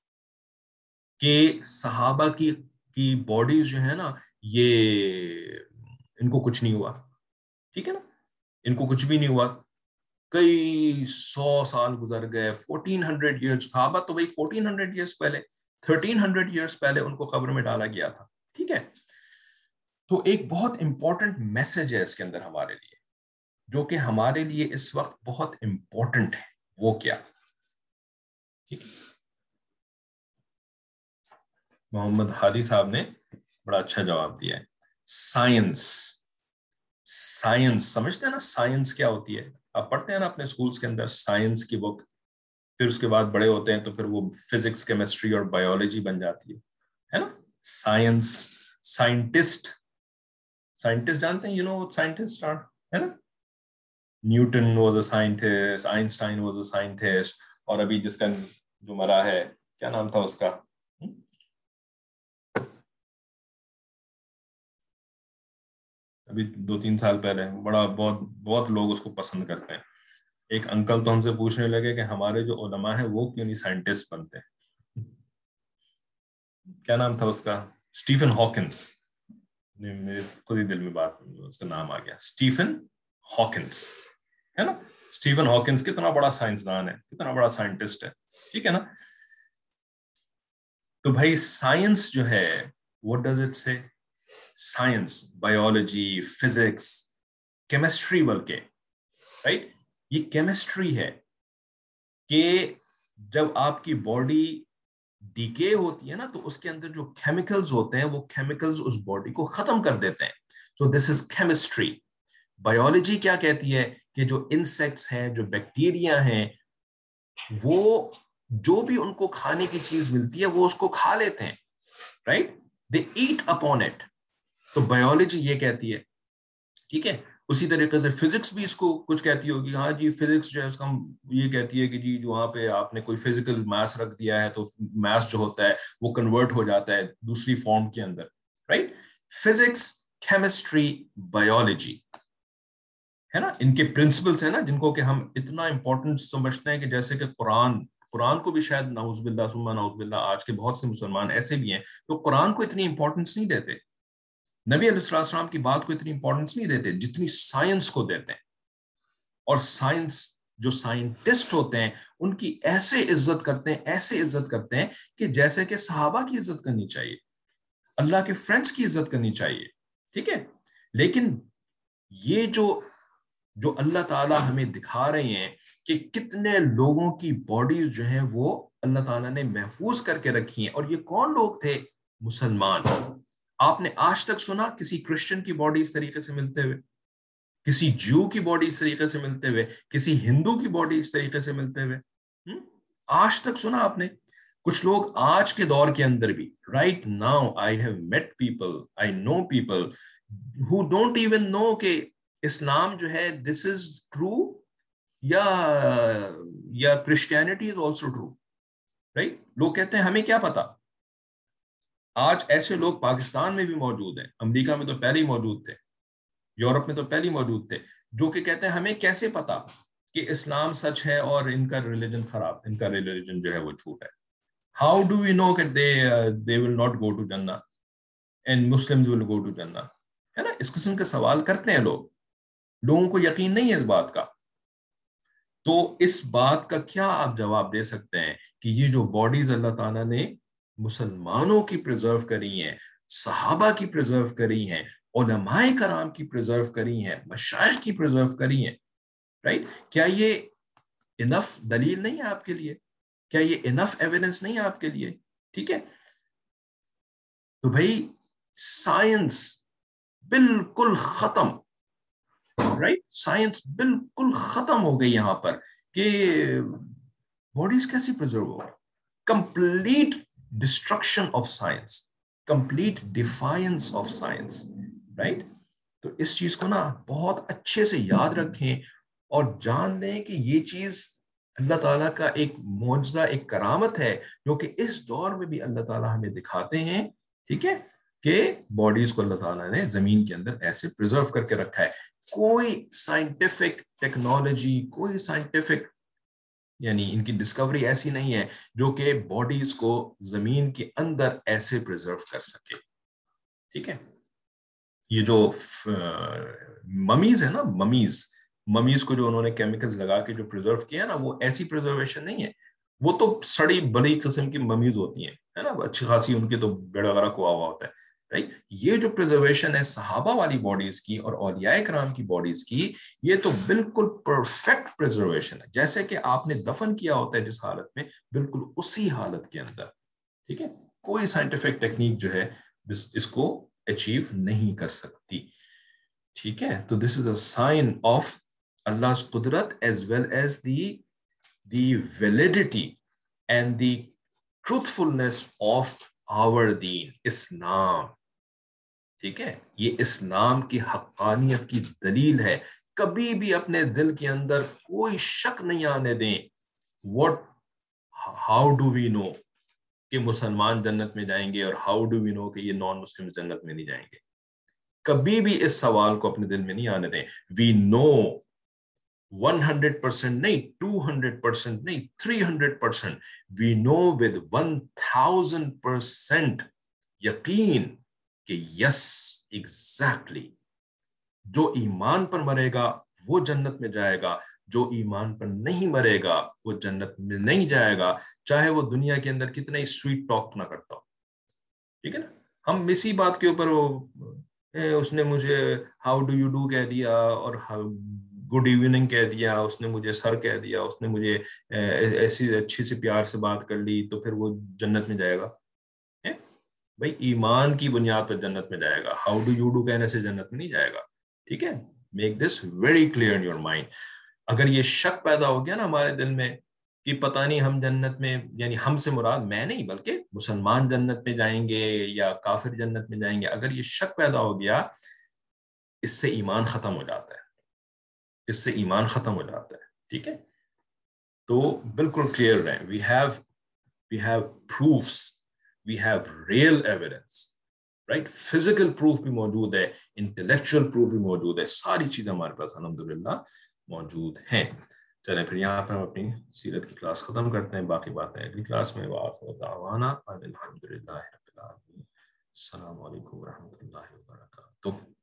Speaker 1: کہ صحابہ کی کی باڈیز جو ہے نا یہ ان کو کچھ نہیں ہوا. ٹھیک ہے نا، ان کو کچھ بھی نہیں ہوا. کئی سو سال گزر گئے، فورٹین ہنڈریڈ ایئرس، صحابہ تو بھائی فورٹین ہنڈریڈ ایئرس پہلے، تھرٹین ہنڈریڈ ایئرس پہلے ان کو قبر میں ڈالا گیا تھا. ٹھیک ہے، تو ایک بہت امپورٹنٹ میسج ہے اس کے اندر ہمارے لیے، جو کہ ہمارے لیے اس وقت بہت امپورٹنٹ ہے. وہ کیا؟ محمد ہادی صاحب نے بڑا اچھا جواب دیا ہے. سائنس سائنس سمجھتے ہیں نا سائنس کیا ہوتی ہے؟ آپ پڑھتے ہیں نا اپنے اسکولس کے اندر سائنس کی بک, پھر اس کے بعد بڑے ہوتے ہیں تو پھر وہ فزکس کیمسٹری اور بایولوجی بن جاتی ہے ہے نا. سائنس سائنٹسٹ سائنٹسٹ جانتے ہیں, you know what scientists are, ہے نا. Newton was a scientist, Einstein was a scientist, اور ابھی جس کا جو مرا ہے کیا نام تھا اس کا, ابھی دو تین سال پہلے, بڑا بہت بہت لوگ اس کو پسند کرتے ہیں. ایک انکل تو ہم سے پوچھنے لگے کہ ہمارے جو علماء ہیں وہ کیوں نہیں سائنٹسٹ بنتے. کیا نام تھا اس کا, اسٹیفن ہاکنس, میرے خود ہی دل میں بات اس کا نام آ گیا, اسٹیفن ہاکنس, ہے نا. اسٹیفن ہاکنس کتنا بڑا سائنسدان ہے, کتنا بڑا سائنٹسٹ ہے, ٹھیک ہے نا. تو بھائی سائنس جو ہے, what does it say? Science, biology, physics, chemistry بلکہ, رائٹ, یہ کیمسٹری ہے کہ جب آپ کی باڈی ڈیکے ہوتی ہے نا تو اس کے اندر جو کیمیکلز ہوتے ہیں وہ کیمیکلز اس باڈی کو ختم کر دیتے ہیں. سو دس از کیمسٹری. بایولوجی کیا کہتی ہے کہ جو انسیکٹس ہیں, جو بیکٹیریا ہیں, وہ جو بھی ان کو کھانے کی چیز ملتی ہے وہ اس کو کھا لیتے ہیں, right, they eat upon it. تو بایولوجی یہ کہتی ہے, ٹھیک ہے. اسی طریقے سے فزکس بھی اس کو کچھ کہتی ہوگی, ہاں جی فزکس جو ہے اس کا یہ کہتی ہے کہ جی وہاں پہ آپ نے کوئی فزیکل میس رکھ دیا ہے تو میس جو ہوتا ہے وہ کنورٹ ہو جاتا ہے دوسری فارم کے اندر, رائٹ. فزکس, کیمسٹری, بایولوجی, ہے نا, ان کے پرنسپلس ہیں نا جن کو کہ ہم اتنا امپورٹنٹ سمجھتے ہیں کہ جیسے کہ قرآن قرآن کو بھی شاید نعوذ باللہ ثم نعوذ باللہ آج کے بہت سے مسلمان ایسے بھی ہیں جو قرآن کو اتنی امپورٹنس نہیں دیتے, نبی علیہ السلام کی بات کو اتنی امپورٹنس نہیں دیتے جتنی سائنس کو دیتے ہیں. اور سائنس جو سائنٹسٹ ہوتے ہیں ان کی ایسے عزت کرتے ہیں, ایسے عزت کرتے ہیں کہ جیسے کہ صحابہ کی عزت کرنی چاہیے, اللہ کے فرینڈس کی عزت کرنی چاہیے, ٹھیک ہے. لیکن یہ جو جو اللہ تعالیٰ ہمیں دکھا رہے ہیں کہ کتنے لوگوں کی باڈیز جو ہیں وہ اللہ تعالیٰ نے محفوظ کر کے رکھی ہیں, اور یہ کون لوگ تھے؟ مسلمان. آپ نے آج تک سنا کسی کرسچن کی باڈی اس طریقے سے ملتے ہوئے, کسی جیو کی باڈی اس طریقے سے ملتے ہوئے, کسی ہندو کی باڈی اس طریقے سے ملتے ہوئے؟ آج تک سنا آپ نے؟ کچھ لوگ آج کے دور کے اندر بھی, right now I have met people, I know people who don't even know کہ اسلام جو ہے دس از ٹرو یا یا Christianity is also true, right. لوگ کہتے ہیں ہمیں کیا پتا. آج ایسے لوگ پاکستان میں بھی موجود ہیں, امریکہ میں تو پہلے ہی موجود تھے, یورپ میں تو پہلے ہی موجود تھے, جو کہ کہتے ہیں ہمیں کیسے پتا کہ اسلام سچ ہے اور ان کا ریلیجن خراب, ان کا ریلیجن جو ہے وہ جھوٹ ہے. ہاؤ ڈو وی نو کہ they they will not go to جنہ and Muslims will go to جنہ, ہے نا. اس قسم کے سوال کرتے ہیں لوگ, لوگوں کو یقین نہیں ہے اس بات کا. تو اس بات کا کیا آپ جواب دے سکتے ہیں کہ یہ جو باڈیز اللہ تعالیٰ نے مسلمانوں کی پریزرو کری ہیں, صحابہ کی پریزرو کری ہیں, علماء کرام کی پریزرو کری ہیں, مشائخ کی پریزرو کری ہیں, رائٹ, کیا یہ انف دلیل نہیں ہے آپ کے لیے؟ کیا یہ انف ایویڈنس نہیں ہے آپ کے لیے؟ ٹھیک ہے. تو بھائی سائنس بالکل ختم, رائٹ, سائنس بالکل ختم ہو گئی یہاں پر کہ باڈیز کیسی پریزرو ہو. Complete destruction of science, complete defiance of science, right. تو اس چیز کو نا بہت اچھے سے یاد رکھیں اور جان لیں کہ یہ چیز اللہ تعالیٰ کا ایک معجزہ, ایک کرامت ہے جو کہ اس دور میں بھی اللہ تعالیٰ ہمیں دکھاتے ہیں, ٹھیک ہے, کہ باڈیز کو اللہ تعالیٰ نے زمین کے اندر ایسے پریزرو کر کے رکھا ہے. کوئی سائنٹیفک ٹیکنالوجی, کوئی سائنٹیفک یعنی ان کی ڈسکوری ایسی نہیں ہے جو کہ باڈیز کو زمین کے اندر ایسے پریزرو کر سکے, ٹھیک ہے. یہ جو ممیز ہے نا, ممیز ممیز کو جو انہوں نے کیمیکلز لگا کے جو پریزرو کیا نا, وہ ایسی پریزرویشن نہیں ہے, وہ تو سڑی بڑی قسم کی ممیز ہوتی ہیں, ہے نا, اچھی خاصی ان کے تو بیڑا غرق ہوا ہوا ہوتا ہے, رائٹ. یہ جو پرزرویشن ہے صحابہ والی باڈیز کی اور اولیاء کرام کی باڈیز کی, یہ تو بالکل پرفیکٹ پرزرویشن ہے, جیسے کہ آپ نے دفن کیا ہوتا ہے جس حالت میں, بالکل اسی حالت کے اندر. ٹھیک ہے, کوئی سائنٹیفک ٹیکنیک جو ہے اس کو اچیو نہیں کر سکتی. ٹھیک ہے, تو دس از اے سائن آف Allah's قدرت as well as the the validity and the truthfulness of our deen, اسلام. ٹھیک ہے, یہ اسلام کی حقانیت کی دلیل ہے. کبھی بھی اپنے دل کے اندر کوئی شک نہیں آنے دیں. what how do we know کہ مسلمان جنت میں جائیں گے, اور how do we know کہ یہ نان مسلم جنت میں نہیں جائیں گے. کبھی بھی اس سوال کو اپنے دل میں نہیں آنے دیں. we know one hundred percent نہیں, two hundred percent نہیں, three hundred percent, we know with one thousand percent یقین کہ yes exactly جو ایمان پر مرے گا وہ جنت میں جائے گا, جو ایمان پر نہیں مرے گا وہ جنت میں نہیں جائے گا, چاہے وہ دنیا کے اندر کتنا ہی سویٹ ٹاک نہ کرتا ہو. ٹھیک ہے نا, ہم اسی بات کے اوپر وہ اس نے مجھے ہاؤ ڈو یو ڈو کہہ دیا اور گڈ ایوننگ کہہ دیا, اس نے مجھے سر کہہ دیا, اس نے مجھے ایسی اچھی سی پیار سے بات کر لی, تو پھر وہ جنت میں جائے گا. بھائی ایمان کی بنیاد پر جنت میں جائے گا, ہاؤ ڈو یو ڈو کہنے سے جنت میں نہیں جائے گا. ٹھیک ہے, make this very clear in your mind. اگر یہ شک پیدا ہو گیا نا ہمارے دل میں کہ پتہ نہیں ہم جنت میں, یعنی ہم سے مراد میں نہیں بلکہ مسلمان جنت میں جائیں گے یا کافر جنت میں جائیں گے, اگر یہ شک پیدا ہو گیا, اس سے ایمان ختم ہو جاتا ہے, اس سے ایمان ختم ہو جاتا ہے. ٹھیک ہے, تو بالکل کلیئر رہیں. We have we have proofs, we have real evidence, right. Physical proof بھی موجود ہے, انٹلیکچوئل پروف بھی موجود ہے, ساری چیزیں ہمارے پاس الحمدللہ موجود ہیں. چلیں پھر یہاں پر ہم اپنی سیرت کی کلاس ختم کرتے ہیں, باقی باتیں اگلی کلاس میں. وآخر دعوانا الحمدللہ رب العالمین. السلام علیکم ورحمۃ اللہ وبرکاتہ.